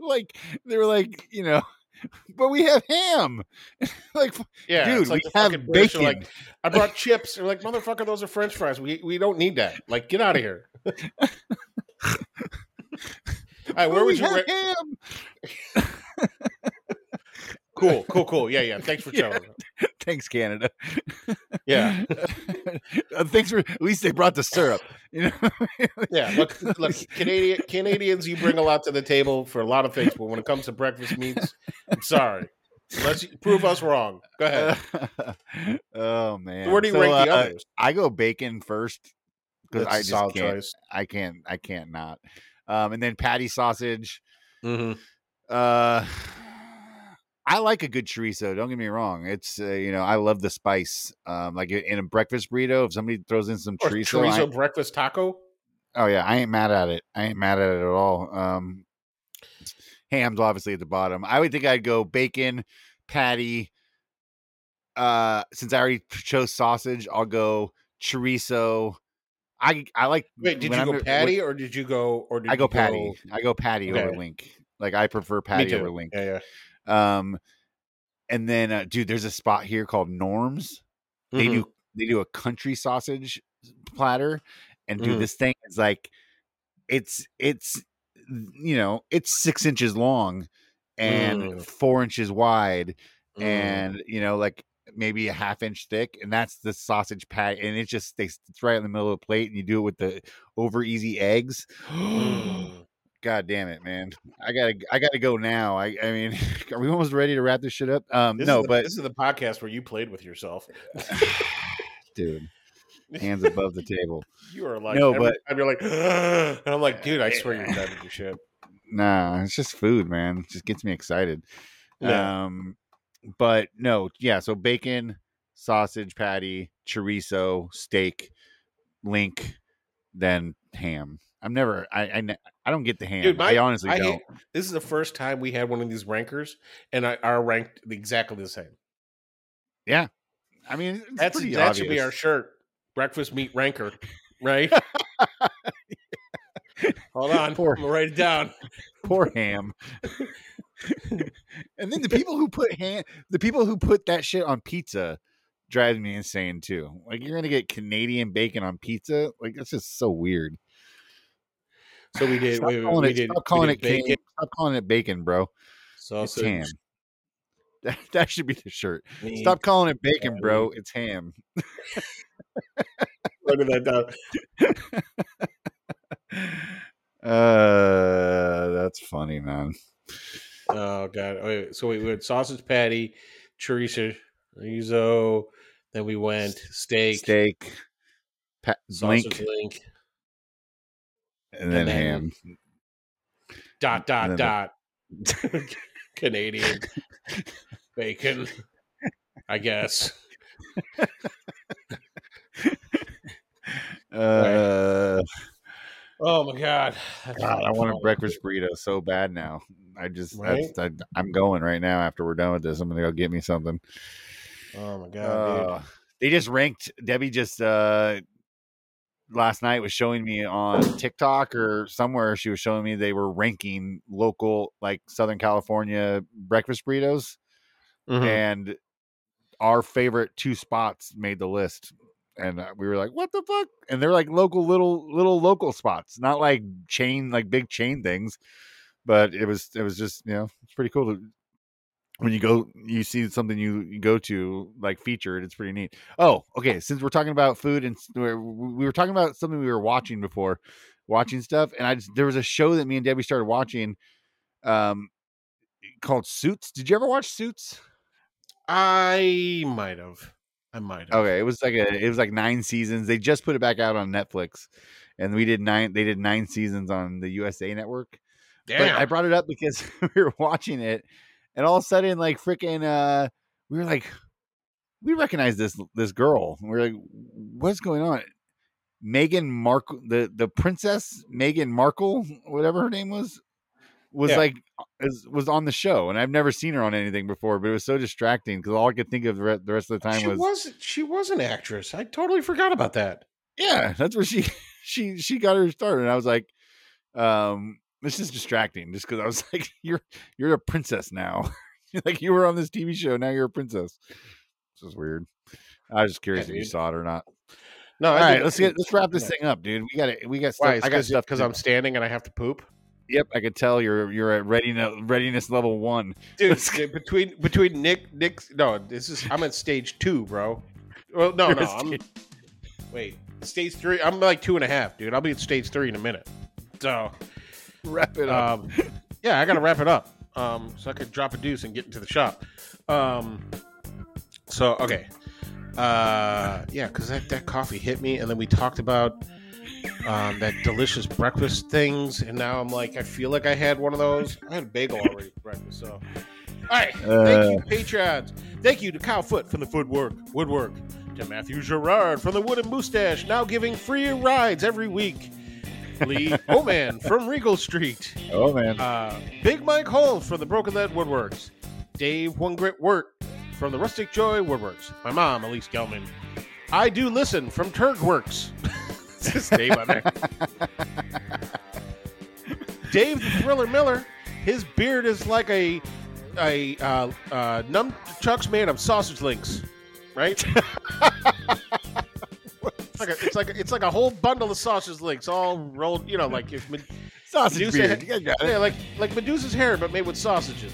Speaker 4: they were like, but we have ham. Like,
Speaker 3: Yeah,
Speaker 4: dude,
Speaker 3: it's like
Speaker 4: we
Speaker 3: the
Speaker 4: have
Speaker 3: fucking British are
Speaker 4: bacon.
Speaker 3: like, I brought chips. They're like, motherfucker, those are French fries. We don't need that. Like, get out of here. All right, where
Speaker 4: we
Speaker 3: would you?
Speaker 4: have ham.
Speaker 3: Cool. Yeah. Thanks for telling me.
Speaker 4: Thanks, Canada.
Speaker 3: Yeah.
Speaker 4: Thanks for at least they brought the syrup.
Speaker 3: Yeah. Look, Canadians, you bring a lot to the table for a lot of things, but when it comes to breakfast meats, I'm sorry. Let's prove us wrong. Go ahead.
Speaker 4: Oh man.
Speaker 3: So where do you rank the others?
Speaker 4: I go bacon first because
Speaker 3: That's
Speaker 4: I
Speaker 3: a
Speaker 4: just
Speaker 3: solid
Speaker 4: can't.
Speaker 3: choice.
Speaker 4: I can't not. And then patty sausage.
Speaker 3: Mm-hmm.
Speaker 4: I like a good chorizo. Don't get me wrong. It's I love the spice. Like in a breakfast burrito, if somebody throws in some
Speaker 3: Or
Speaker 4: chorizo,
Speaker 3: chorizo breakfast taco.
Speaker 4: oh yeah, I ain't mad at it. I ain't mad at it at all. Ham's obviously at the bottom. I would think I'd go bacon, patty. Since I already chose sausage, I'll go chorizo. I like.
Speaker 3: Wait, did you go patty or did you go? Or did
Speaker 4: I go
Speaker 3: you
Speaker 4: patty. I go patty over link. Like I prefer patty over link.
Speaker 3: Yeah.
Speaker 4: And then, dude, there's a spot here called Norm's. They do a country sausage platter, and dude, this thing is like, it's 6 inches long and 4 inches wide, and like maybe a half inch thick, and that's the sausage patty, and it just it's right in the middle of the plate, and you do it with the over easy eggs. God damn it, man! I gotta go now. I mean, are we almost ready to wrap this shit up? But
Speaker 3: this is the podcast where you played with yourself,
Speaker 4: dude. Hands above the table.
Speaker 3: You are like,
Speaker 4: but
Speaker 3: you're like, and I'm like, dude, I swear you're done with your shit.
Speaker 4: Nah, it's just food, man. It just gets me excited. Yeah. But no, yeah. So bacon, sausage patty, chorizo, steak, link, then ham. I don't get the ham. Dude, I honestly don't.
Speaker 3: This is the first time we had one of these rankers, and are ranked exactly the same.
Speaker 4: Yeah, I mean
Speaker 3: that should be our shirt. Breakfast meat ranker, right? Hold on, I'm gonna write it down.
Speaker 4: Poor ham. And then the people who put that shit on pizza drives me insane too. Like, you're gonna get Canadian bacon on pizza? Like, that's just so weird.
Speaker 3: So we did.
Speaker 4: Stop calling it bacon. Stop calling it bacon, bro.
Speaker 3: Sausage.
Speaker 4: It's ham. That should be the shirt. Stop calling it bacon, bro. It's ham.
Speaker 3: Write that
Speaker 4: down. That's funny, man.
Speaker 3: Oh god. Wait, so we went sausage patty, chorizo, then we went steak, sausage link,
Speaker 4: and then ham.
Speaker 3: Dot. Canadian bacon, I guess. Oh my god!
Speaker 4: I want a breakfast burrito so bad now. I'm going right now. After we're done with this, I'm gonna go get me something.
Speaker 3: Oh my god, dude!
Speaker 4: They just ranked. Debbie just last night was showing me on TikTok or somewhere. She was showing me they were ranking local, like Southern California breakfast burritos, and our favorite 2 spots made the list. And we were like, "What the fuck?" And they're like little local spots, not like big chain things. But it was just it's pretty cool to when you see something you go to like featured. It's pretty neat. Oh, okay. Since we're talking about food and we were talking about something we were watching before, watching stuff, and there was a show that me and Debbie started watching, called Suits. Did you ever watch Suits?
Speaker 3: I might have.
Speaker 4: Okay, it was like 9 seasons. They just put it back out on Netflix, and they did 9 seasons on the USA Network. Damn. But I brought it up because we were watching it, and all of a sudden, like freaking, we were like, we recognize this girl. And we're like, what's going on? Meghan Markle, the princess Meghan Markle, whatever her name was on the show, and I've never seen her on anything before, but it was so distracting because all I could think of the rest of the time
Speaker 3: she was an actress. I totally forgot about that.
Speaker 4: Yeah, that's where she got her start, and I was like, and This is distracting just because I was like, you're a princess now. Like you were on this TV show, now you're a princess. This is weird. I was just curious if you saw it or not.
Speaker 3: No,
Speaker 4: all right, let's wrap this thing up, dude. We got stuff.
Speaker 3: Why?
Speaker 4: I got stuff
Speaker 3: because I'm standing and I have to poop.
Speaker 4: Yep, I could tell you're at readiness level 1,
Speaker 3: dude. between Nick's no, I'm at stage 2, bro. Well, no, wait, stage 3. I'm like 2.5, dude. I'll be at stage 3 in a minute. So
Speaker 4: wrap it up.
Speaker 3: Yeah, I gotta wrap it up. So I could drop a deuce and get into the shop. So okay. Yeah, because that coffee hit me, and then we talked about that delicious breakfast things, and now I'm like, I feel like I had one of those. I had a bagel already for breakfast, so. All right, thank you, Patreons. Thank you to Kyle Foot from the Woodwork, to Matthew Gerard from the Wooden Moustache, now giving free rides every week. Lee Oman from Regal Street.
Speaker 4: Oh, man.
Speaker 3: Big Mike Holmes from the Broken Lead Woodworks. Dave One Grit Wirt from the Rustic Joy Woodworks. My mom, Elise Gelman. I Do Listen from Turgworks. It's his name on there. Dave the Thriller Miller. His beard is like a nunchucks made of sausage links, right? It's like a whole bundle of sausage links all rolled, like if
Speaker 4: sausage
Speaker 3: Medusa
Speaker 4: beard.
Speaker 3: Yeah, like Medusa's hair, but made with sausages.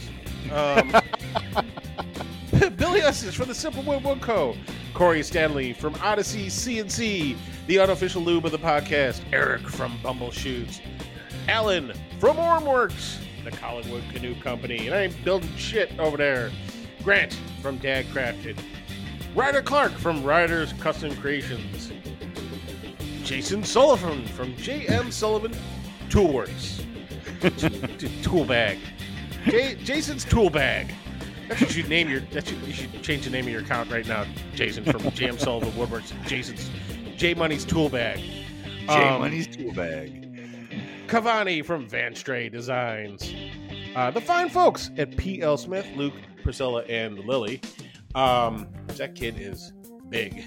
Speaker 3: Billy Estes from the Simple Wood Co. Corey Stanley from Odyssey CNC, the unofficial lube of the podcast. Eric from Bumbleshoots. Alan from Ormworks, the Collinwood Canoe Company. And I ain't building shit over there. Grant from Dad Crafted. Ryder Clark from Ryder's Custom Creations. Jason Sullivan from JM Sullivan Toolworks. Tool Bag. Jason's Tool Bag. That's what you name you should change the name of your account right now, Jason, from JM Sullivan Woodworks. Jason's J Money's Tool Bag.
Speaker 4: J Money's Tool Bag.
Speaker 3: Cavani from Van Stray Designs. The fine folks at P.L. Smith, Luke, Priscilla, and Lily. That kid is big.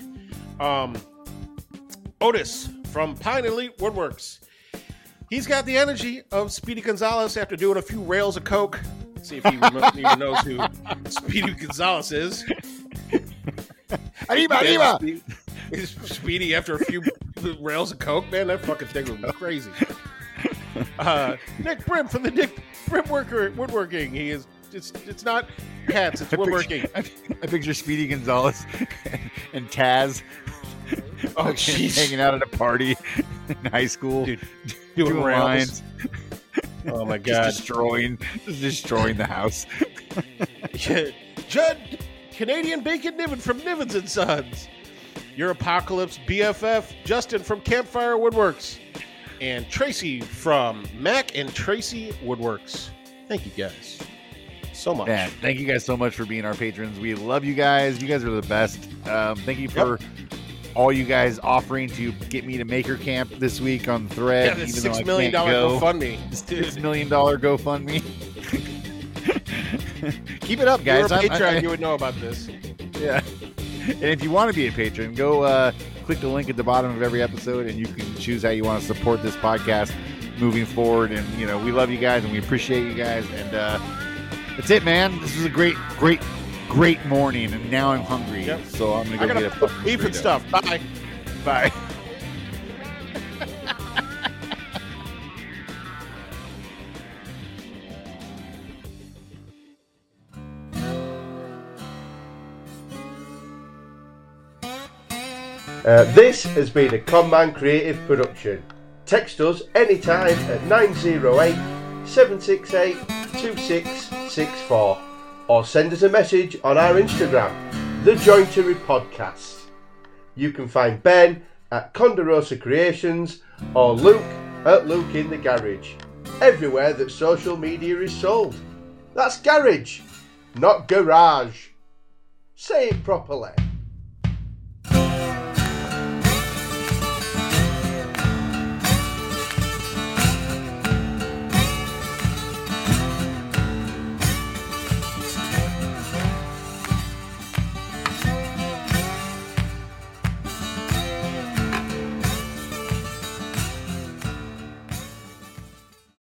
Speaker 3: Otis from Pine Elite Woodworks. He's got the energy of Speedy Gonzalez after doing a few rails of coke. Let's see if he even knows who Speedy Gonzalez is.
Speaker 4: Arriba.
Speaker 3: Speedy after a few rails of coke, man. That fucking thing would be crazy. Nick Brim from the Nick Brim Woodworking. He is. It's not hats. It's woodworking.
Speaker 4: I picture Speedy Gonzalez and Taz.
Speaker 3: Oh, jeez.
Speaker 4: Hanging out at a party in high school,
Speaker 3: dude, doing
Speaker 4: lines.
Speaker 3: Oh my god!
Speaker 4: Just destroying the house.
Speaker 3: Judd, Canadian Bacon Niven from Nivens and Sons. Your Apocalypse BFF, Justin from Campfire Woodworks, and Tracy from Mac and Tracy Woodworks. Thank you guys so much.
Speaker 4: Man, thank you guys so much for being our patrons. We love you guys. You guys are the best. Thank you for all you guys offering to get me to Maker Camp this week on Thread.
Speaker 3: Yeah, that's $6 million GoFundMe.
Speaker 4: $6 million GoFundMe. Keep it up, guys.
Speaker 3: If you're a Patreon, you would know about this.
Speaker 4: Yeah. And if you want to be a patron, go click the link at the bottom of every episode, and you can choose how you want to support this podcast moving forward. And, we love you guys, and we appreciate you guys. And that's it, man. This was a great morning, and now I'm hungry.
Speaker 3: Yep.
Speaker 4: So I'm going to go get a fucking
Speaker 3: beef and stuff. Bye.
Speaker 4: Bye.
Speaker 1: This has been a Conman Creative production. Text us anytime at 908-768-2664 or send us a message on our Instagram, The Jointery Podcast. You can find Ben at Condorosa Creations or Luke at Luke in the Garage. Everywhere that social media is sold. That's garage, not garage. Say it properly.